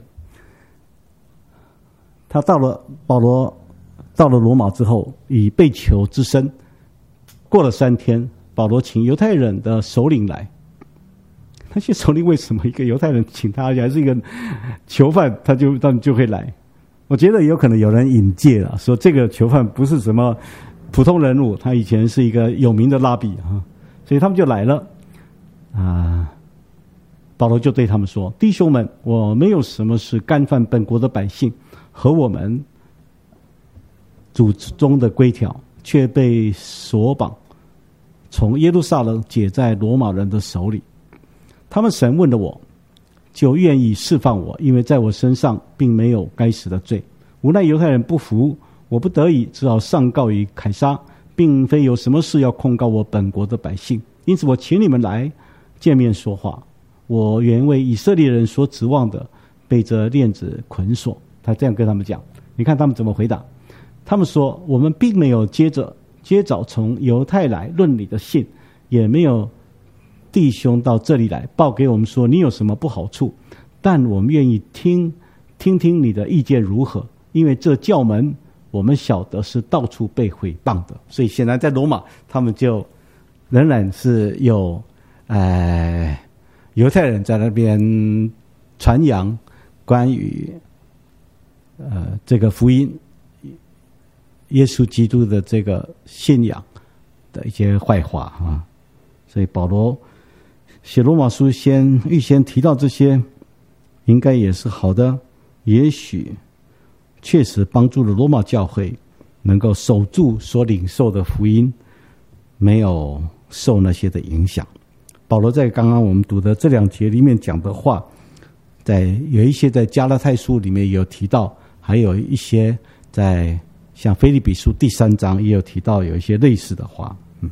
他到了保罗。到了罗马之后，以被囚之身，过了三天，保罗请犹太人的首领来。那些首领为什么一个犹太人请他，而且还是一个囚犯，他就他们就会来？我觉得有可能有人引介了，说这个囚犯不是什么普通人物，他以前是一个有名的拉比啊，所以他们就来了。啊，保罗就对他们说：“弟兄们，我没有什么是干犯本国的百姓和我们主中的规条，却被锁绑，从耶路撒冷解在罗马人的手里。他们审问了我，就愿意释放我，因为在我身上并没有该死的罪。无奈犹太人不服，我不得已只好上告于凯撒，并非有什么事要控告我本国的百姓。因此我请你们来见面说话。我原为以色列人所指望的，被这链子捆锁。”他这样跟他们讲，你看他们怎么回答。他们说：“我们并没有接着接着从犹太来论你的信，也没有弟兄到这里来报给我们说你有什么不好处，但我们愿意听听听你的意见如何，因为这教门我们晓得是到处被毁谤的。”所以显然在罗马，他们就仍然是有呃犹太人在那边传扬关于呃这个福音。耶稣基督的这个信仰的一些坏话啊，所以保罗写罗马书先预先提到这些，应该也是好的，也许确实帮助了罗马教会能够守住所领受的福音，没有受那些的影响。保罗在刚刚我们读的这两节里面讲的话，在有一些在加拉太书里面有提到，还有一些在像腓立比书第三章也有提到有一些类似的话。嗯，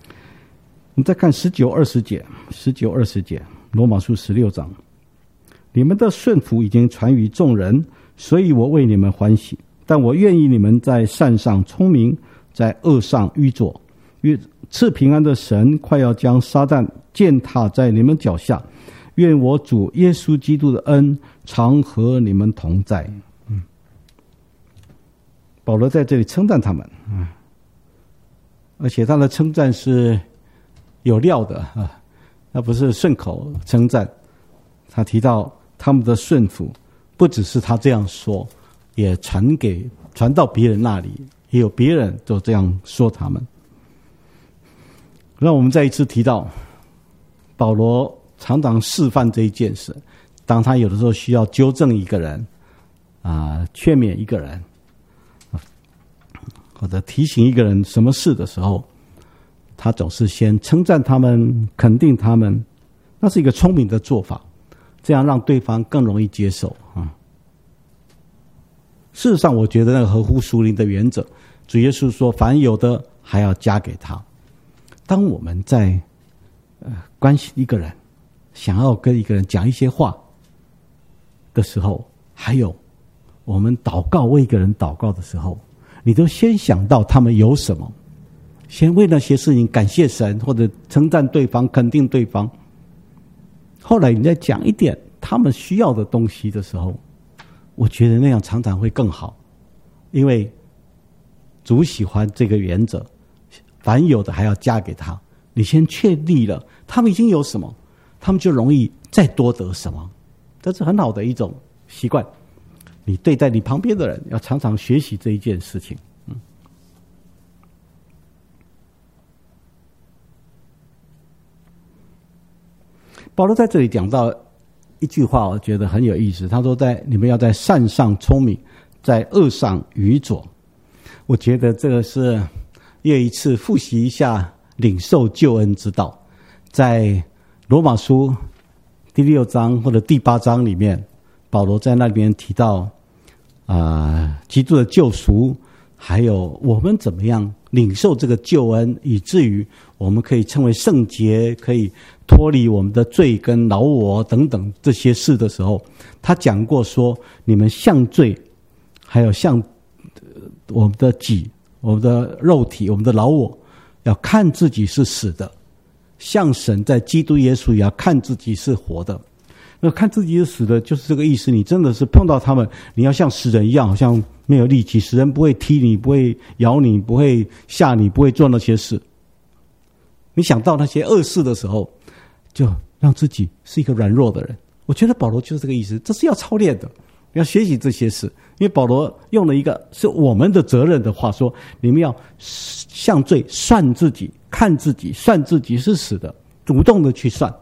我们再看十九二十节，十九二十节，罗马书十六章。 你们的顺服已经传于众人，所以我为你们欢喜。但我愿意你们在善上聪明，在恶上愚拙。愿赐平安的神快要将撒旦践踏在你们脚下。愿我主耶稣基督的恩常和你们同在。嗯，保罗在这里称赞他们，嗯，而且他的称赞是有料的啊，那不是顺口称赞。他提到他们的顺服，不只是他这样说，也传给传到别人那里，也有别人都这样说他们。让我们再一次提到，保罗常常示范这一件事。当他有的时候需要纠正一个人啊、呃，劝勉一个人，或者提醒一个人什么事的时候，他总是先称赞他们，肯定他们，那是一个聪明的做法，这样让对方更容易接受啊。事实上，我觉得那个合乎属灵的原则，主耶稣说：“凡有的还要加给他。”当我们在呃关心一个人，想要跟一个人讲一些话的时候，还有我们祷告为一个人祷告的时候，你都先想到他们有什么，先为那些事情感谢神，或者称赞对方，肯定对方。后来你再讲一点他们需要的东西的时候，我觉得那样常常会更好，因为主喜欢这个原则，凡有的还要加给他。你先确立了他们已经有什么，他们就容易再多得什么，这是很好的一种习惯。你对待你旁边的人，要常常学习这一件事情。嗯，保罗在这里讲到一句话，我觉得很有意思。他说在：“你们要在善上聪明，在恶上愚拙。”我觉得这个是又一次复习一下领受救恩之道。在罗马书第六章或者第八章里面，保罗在那边提到啊、呃，基督的救赎，还有我们怎么样领受这个救恩，以至于我们可以称为圣洁，可以脱离我们的罪跟老我等等这些事的时候，他讲过说：你们向罪，还有向我们的己、我们的肉体、我们的老我，要看自己是死的；向神在基督耶稣也要看自己是活的。那看自己是死的，就是这个意思。你真的是碰到他们，你要像死人一样，好像没有力气。死人不会踢你，不会咬你，不会吓你，不会做那些事。你想到那些恶事的时候，就让自己是一个软弱的人。我觉得保罗就是这个意思，这是要操练的，要学习这些事。因为保罗用了一个是我们的责任的话说：你们要向罪算自己，看自己，算自己是死的，主动的去算。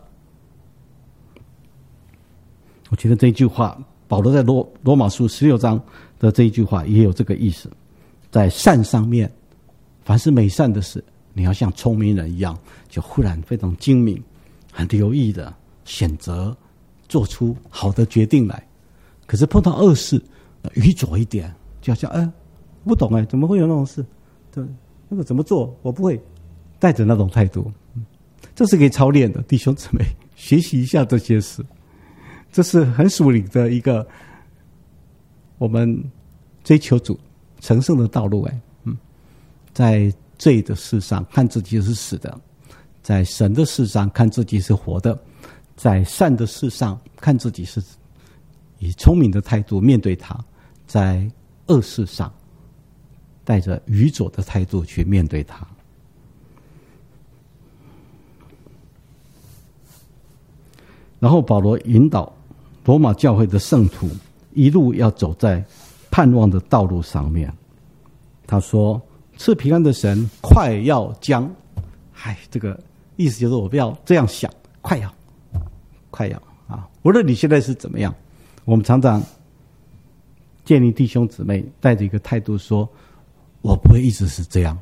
我觉得这一句话，保罗在罗罗马书十六章的这一句话也有这个意思。在善上面，凡是美善的事，你要像聪明人一样，就忽然非常精明，很留意的选择，做出好的决定来。可是碰到恶事，愚拙一点，就好像哎，不懂哎，怎么会有那种事？对，那个怎么做？我不会，带着那种态度，这是可以操练的，弟兄姊妹，学习一下这些事。这是很属灵的一个我们追求主成圣的道路。哎，嗯，在罪的事上看自己是死的，在神的事上看自己是活的，在善的事上看自己是以聪明的态度面对它，在恶事上带着愚拙的态度去面对它。然后保罗引导罗马教会的圣徒一路要走在盼望的道路上面。他说：赐平安的神快要将，嗨，这个意思就是我不要这样想，快要快要啊！无论你现在是怎么样，我们常常建议弟兄姊妹带着一个态度说：我不会一直是这样，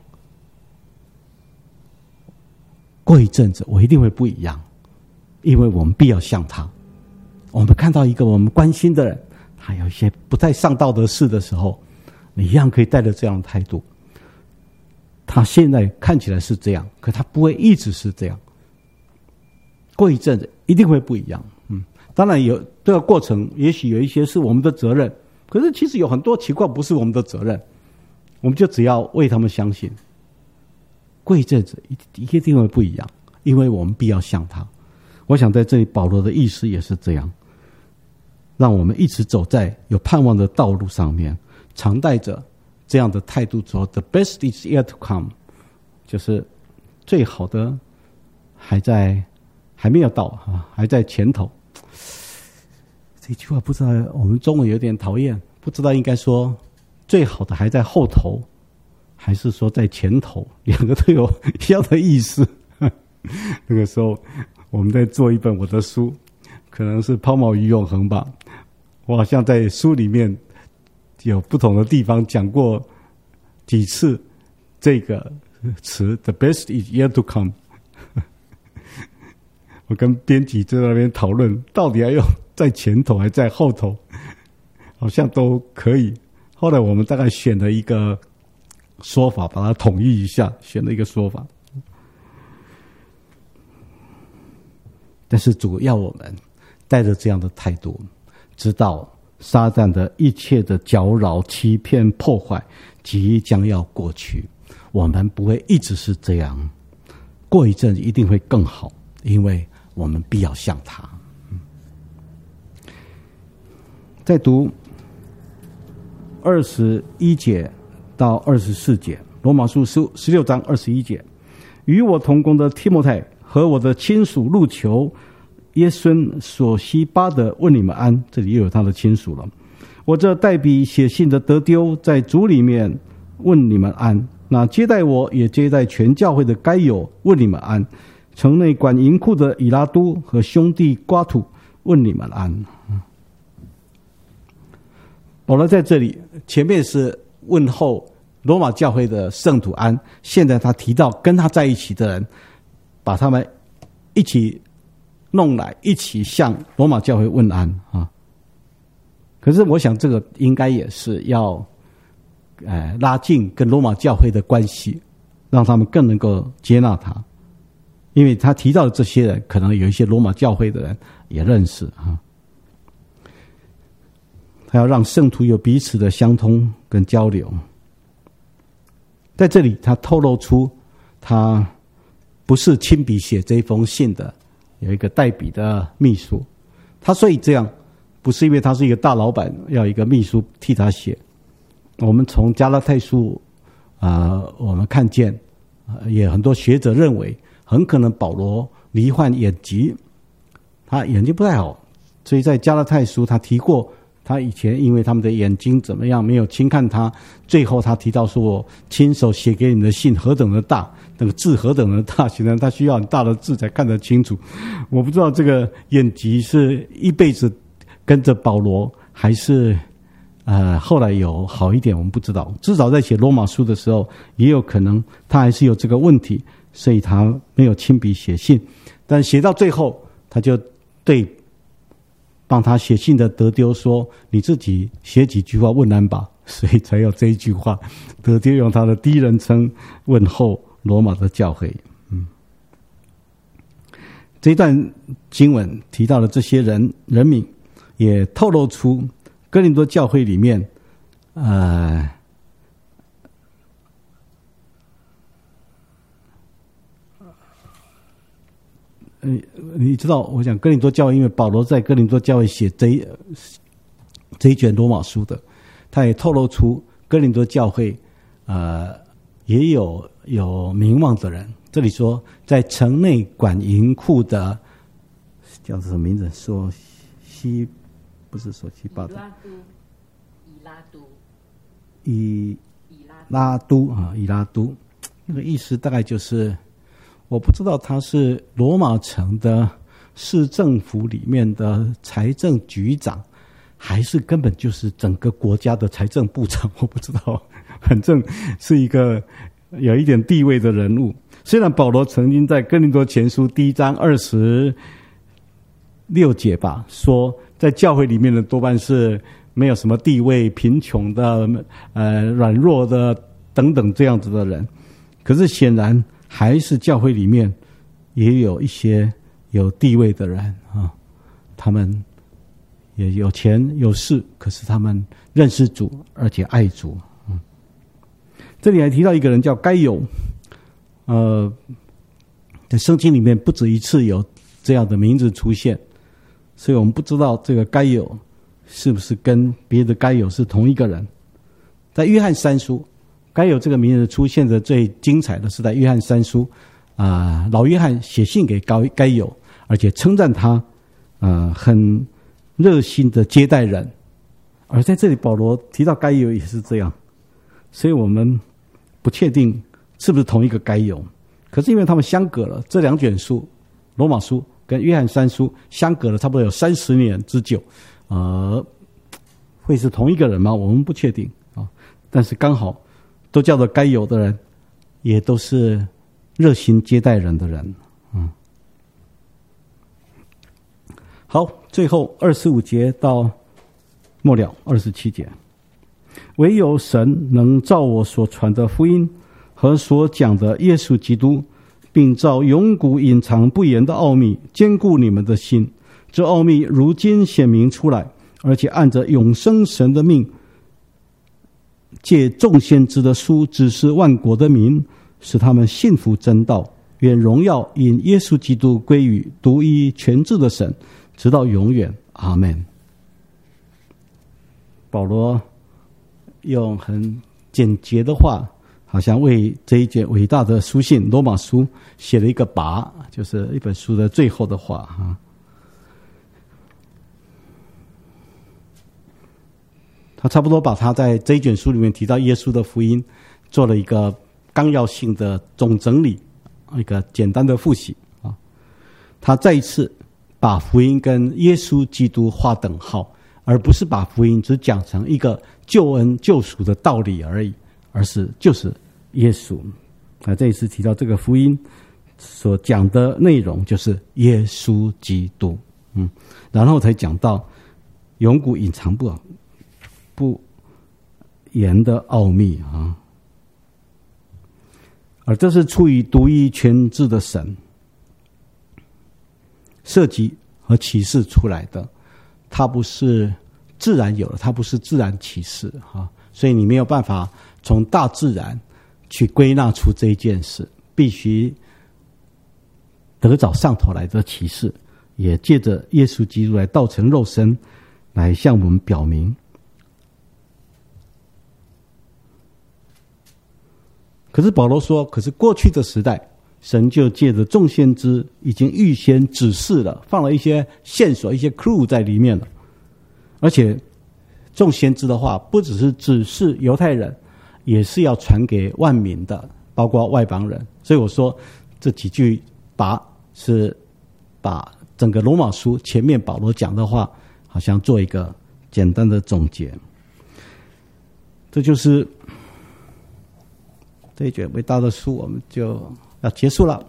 过一阵子我一定会不一样，因为我们必要像他。我们看到一个我们关心的人，他有一些不太上道的事的时候，你一样可以带着这样的态度。他现在看起来是这样，可他不会一直是这样，过一阵子一定会不一样。嗯， 当然有这个过程，也许有一些是我们的责任，可是其实有很多情况不是我们的责任，我们就只要为他们相信。过一阵子一一定会不一样，因为我们必要像他。我想在这里保罗的意思也是这样，让我们一直走在有盼望的道路上面，常带着这样的态度说 The best is yet to come， 就是最好的还在还没有到啊，还在前头。这句话不知道我们中文有点讨厌，不知道应该说最好的还在后头，还是说在前头，两个都有一样的意思。那个时候我们在做一本我的书，可能是抛锚于永恒吧，我好像在书里面有不同的地方讲过几次这个词 The best is yet to come。 我跟编辑在那边讨论到底要用在前头还在后头，好像都可以。后来我们大概选了一个说法，把它统一一下，选了一个说法。但是主要我们带着这样的态度，知道撒旦的一切的搅扰、欺骗、破坏即将要过去，我们不会一直是这样，过一阵一定会更好，因为我们必要像他。再读二十一节到二十四节，罗马书十六章二十一节，与我同工的提摩太和我的亲属路求、耶孙、索西巴德问你们安。这里又有他的亲属了。我这代笔写信的德丢在主里面问你们安。那接待我也接待全教会的该有问你们安。城内管银库的以拉都和兄弟瓜土问你们安。保罗在这里前面是问候罗马教会的圣徒安，现在他提到跟他在一起的人，把他们一起弄来，一起向罗马教会问安啊。可是我想这个应该也是要呃拉近跟罗马教会的关系，让他们更能够接纳他，因为他提到的这些人可能有一些罗马教会的人也认识啊。他要让圣徒有彼此的相通跟交流。在这里他透露出他不是亲笔写这封信的，有一个代笔的秘书。他所以这样不是因为他是一个大老板要一个秘书替他写。我们从加拉太书啊、呃，我们看见、呃、也很多学者认为很可能保罗罹患眼疾，他眼睛不太好，所以在加拉太书他提过他以前因为他们的眼睛怎么样没有轻看他，最后他提到说我亲手写给你们的信何等的大，那个字何等的大，显然他需要很大的字才看得清楚。我不知道这个眼疾是一辈子跟着保罗，还是呃后来有好一点，我们不知道。至少在写罗马书的时候也有可能他还是有这个问题，所以他没有亲笔写信。但写到最后他就对帮他写信的德丢说，你自己写几句话问安吧，所以才有这一句话。德丢用他的第一人称问候罗马的教会。嗯，这一段经文提到的这些人人名，也透露出哥林多教会里面呃呃，你知道，我想哥林多教会，因为保罗在哥林多教会写这一这一卷罗马书的，他也透露出哥林多教会呃也有有名望的人。这里说，在城内管银库的叫什么名字？说西不是说西巴的， 以拉都， 以拉都啊，以拉都，那个意思大概就是。我不知道他是罗马城的市政府里面的财政局长，还是根本就是整个国家的财政部长，我不知道。反正是一个有一点地位的人物。虽然保罗曾经在哥林多前书第一章二十六节吧，说在教会里面的多半是没有什么地位、贫穷的、呃软弱的等等这样子的人，可是显然还是教会里面也有一些有地位的人啊， 他们也有钱有势，可是他们认识主，而且爱主。嗯，这里还提到一个人叫该有，呃，在圣经里面不止一次有这样的名字出现，所以我们不知道这个该有是不是跟别的该有是同一个人。在约翰三书，该有这个名字出现的最精彩的是在约翰三书，啊、呃，老约翰写信给该该有，而且称赞他，呃，很热心的接待人。而在这里保罗提到该有也是这样，所以我们不确定是不是同一个该有。可是因为他们相隔了这两卷书，罗马书跟约翰三书相隔了差不多有三十年之久，呃，会是同一个人吗？我们不确定啊。但是刚好都叫做该有的人，也都是热心接待人的人。嗯，好，最后二十五节到末了二十七节，唯有神能照我所传的福音和所讲的耶稣基督，并照永古隐藏不言的奥秘坚固你们的心。这奥秘如今显明出来，而且按着永生神的命，借众先知的书指示万国的民，使他们信服真道。愿荣耀因耶稣基督归于独一全智的神，直到永远。阿们。保罗用很简洁的话，好像为这一卷伟大的书信罗马书写了一个跋，就是一本书的最后的话啊。他差不多把他在这一卷书里面提到耶稣的福音做了一个纲要性的总整理，一个简单的复习啊。他再一次把福音跟耶稣基督划等号，而不是把福音只讲成一个救恩救赎的道理而已，而是就是耶稣。他这一次提到这个福音所讲的内容就是耶稣基督，嗯，然后才讲到永古隐藏不不言的奥秘啊，而这是出于独一全智的神设计和启示出来的，它不是自然有的，它不是自然启示啊，所以你没有办法从大自然去归纳出这一件事，必须得找上头来的启示，也借着耶稣基督来道成肉身，来向我们表明。可是保罗说，可是过去的时代，神就借着众先知已经预先指示了，放了一些线索，一些 clue 在里面了。而且众先知的话不只是指示犹太人，也是要传给万民的，包括外邦人。所以我说这几句把是把整个罗马书前面保罗讲的话好像做一个简单的总结。这就是这一卷伟大的书，我们就要结束了。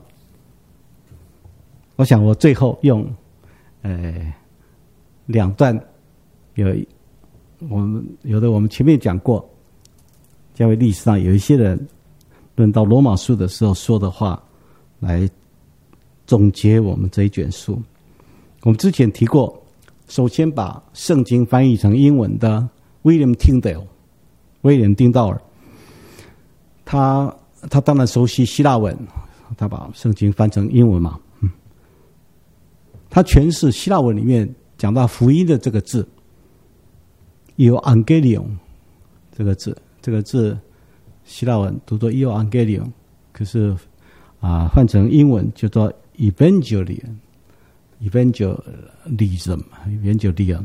我想我最后用呃两段，有我们有的我们前面讲过，教会历史上有一些人论到罗马书的时候说的话，来总结我们这一卷书。我们之前提过，首先把圣经翻译成英文的 William Tyndale 威廉丁道尔，他他当然熟悉希腊文，他把圣经翻成英文嘛，嗯，他诠释希腊文里面讲到福音的这个字，有 Evangelion 这个字，这个字希腊文读作 Evangelion， 可是啊换成英文就叫 Evangelion Evangelism Evangelion。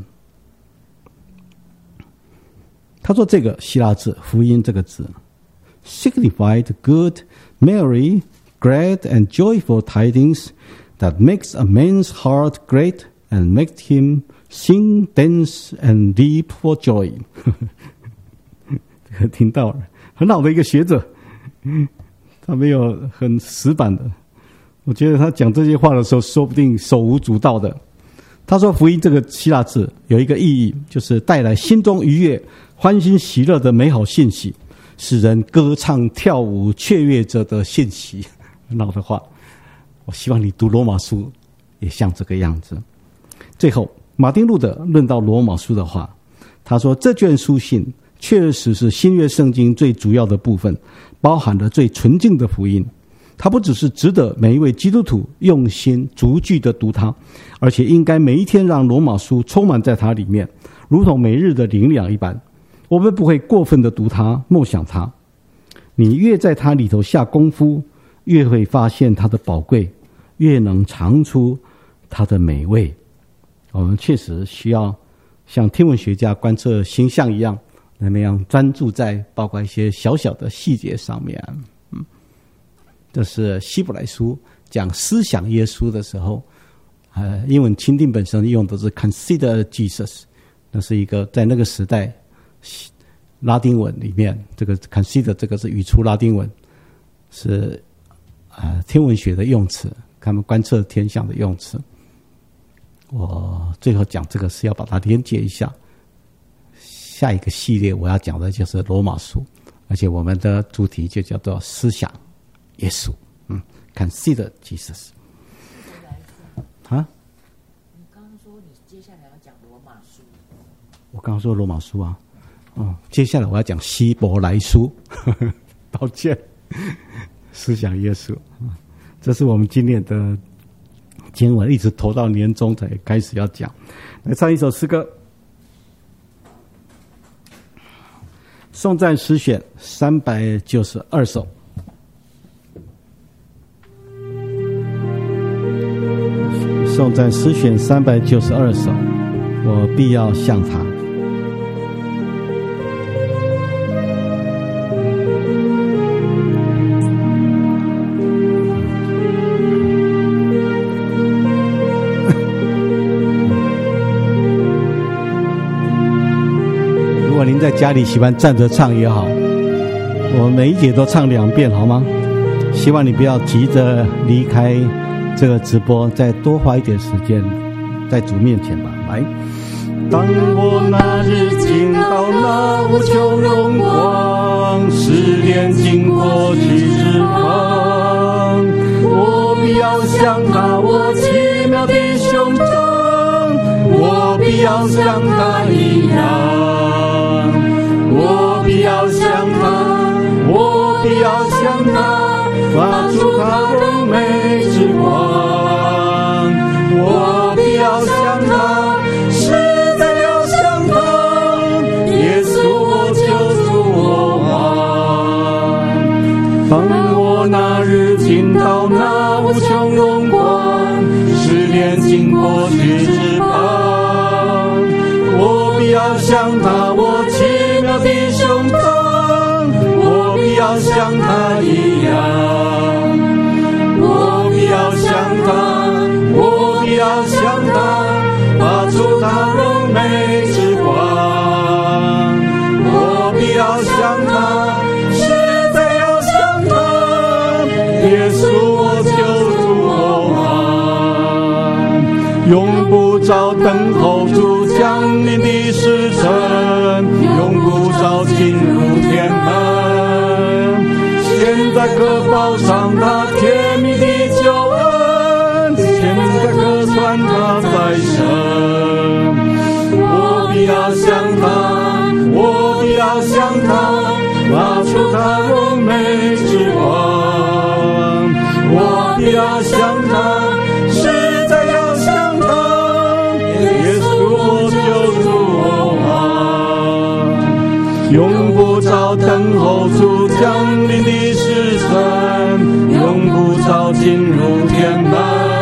他说这个希腊字福音这个字 signified good, merry, glad and joyful tidings that makes a man's heart great and makes him sing, dance and leap for joy 这个听到了，很好的一个学者，他没有很死板的，我觉得他讲这些话的时候说不定手舞足蹈的。他说福音这个希腊字有一个意义，就是带来心中愉悦欢欣喜乐的美好信息，使人歌唱跳舞雀跃着的信息。很好的话，我希望你读罗马书也像这个样子。 最后，马丁路德论到罗马书的话，他说这卷书信确实是新约圣经最主要的部分，包含了最纯净的福音。它不只是值得每一位基督徒用心逐句的读它，而且应该每一天让罗马书充满在它里面，如同每日的灵粮一般。我们不会过分的读它，默想它。你越在它里头下功夫，越会发现它的宝贵，越能尝出它的美味。我们确实需要像天文学家观测星象一样，那么样专注在包括一些小小的细节上面。嗯，这是希伯来书讲思想耶稣的时候，呃，英文钦定本身用的是 consider Jesus， 那是一个在那个时代拉丁文里面，这个 consider 这个是语出拉丁文，是呃天文学的用词，他们观测天象的用词。我最后讲这个是要把它连接一下，下一个系列我要讲的就是罗马书，而且我们的主题就叫做思想耶稣。嗯 ，Consider Jesus。啊？ 你刚刚说你接下来要讲罗马书。 我刚刚说罗马书啊，哦，接下来我要讲希伯来书，呵呵抱歉，思想耶稣，这是我们今年的经文，一直拖到年终才开始要讲。来唱一首诗歌，颂赞诗选三百九十二首。颂赞诗选三百九十二首，我必要向他。如果您在家里喜欢站着唱也好，我每一节都唱两遍好吗？希望你不要急着离开这个直播，再多花一点时间在主面前吧。来，当我那日进到那无穷荣光，试炼经过去之旁，我必要向他我奇妙的胸膛，我必要像他一样，我必要像他，我必要像他，发出他荣美之光，我必要像他，实在要像他，耶稣我救主我王。当我那日进到那无穷荣光，试炼经过去之旁，我必要像他我奇妙的胸膛，我必要像他一样，我必要像他，我必要像他，发出他荣美之光，我必要像他，实在要像他，耶稣我救主我王。永不着等候主降临的时辰，永不着进入天门，现在可报上他甜蜜的救恩，现在可传他在生。我必要像他，我必要像他，发出他荣美之光，我必要像他，实在要像他，耶稣我救主我王。永不着等候主降临的时辰，永不着进入天门，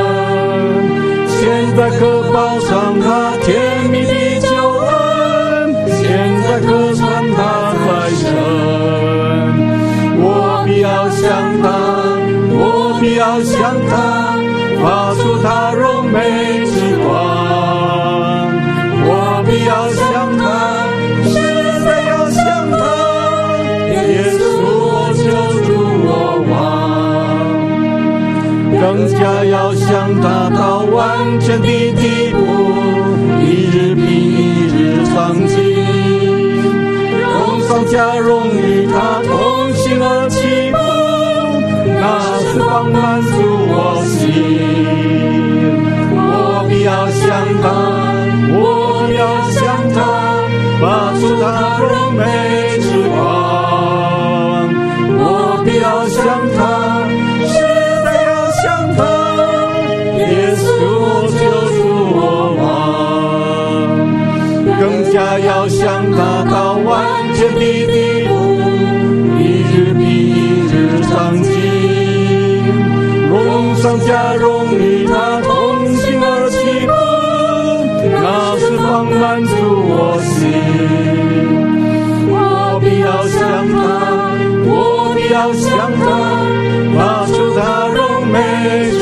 现在可报上他甜蜜的救恩，现在可传他在生。我必要像他，我必要像他，发出他荣美之光，我必要像他，实在要像他，耶稣我救主我王。更加要像他到完全的地步，一日比一日长进，荣上加荣与他同行而起步，那是方满足我心。我必要像他， 更加要向他到完全的地步，一日比一日长进。荣上加荣与他同行而起步，那是方满足我心。我必要向他，我必要向他，发出他荣美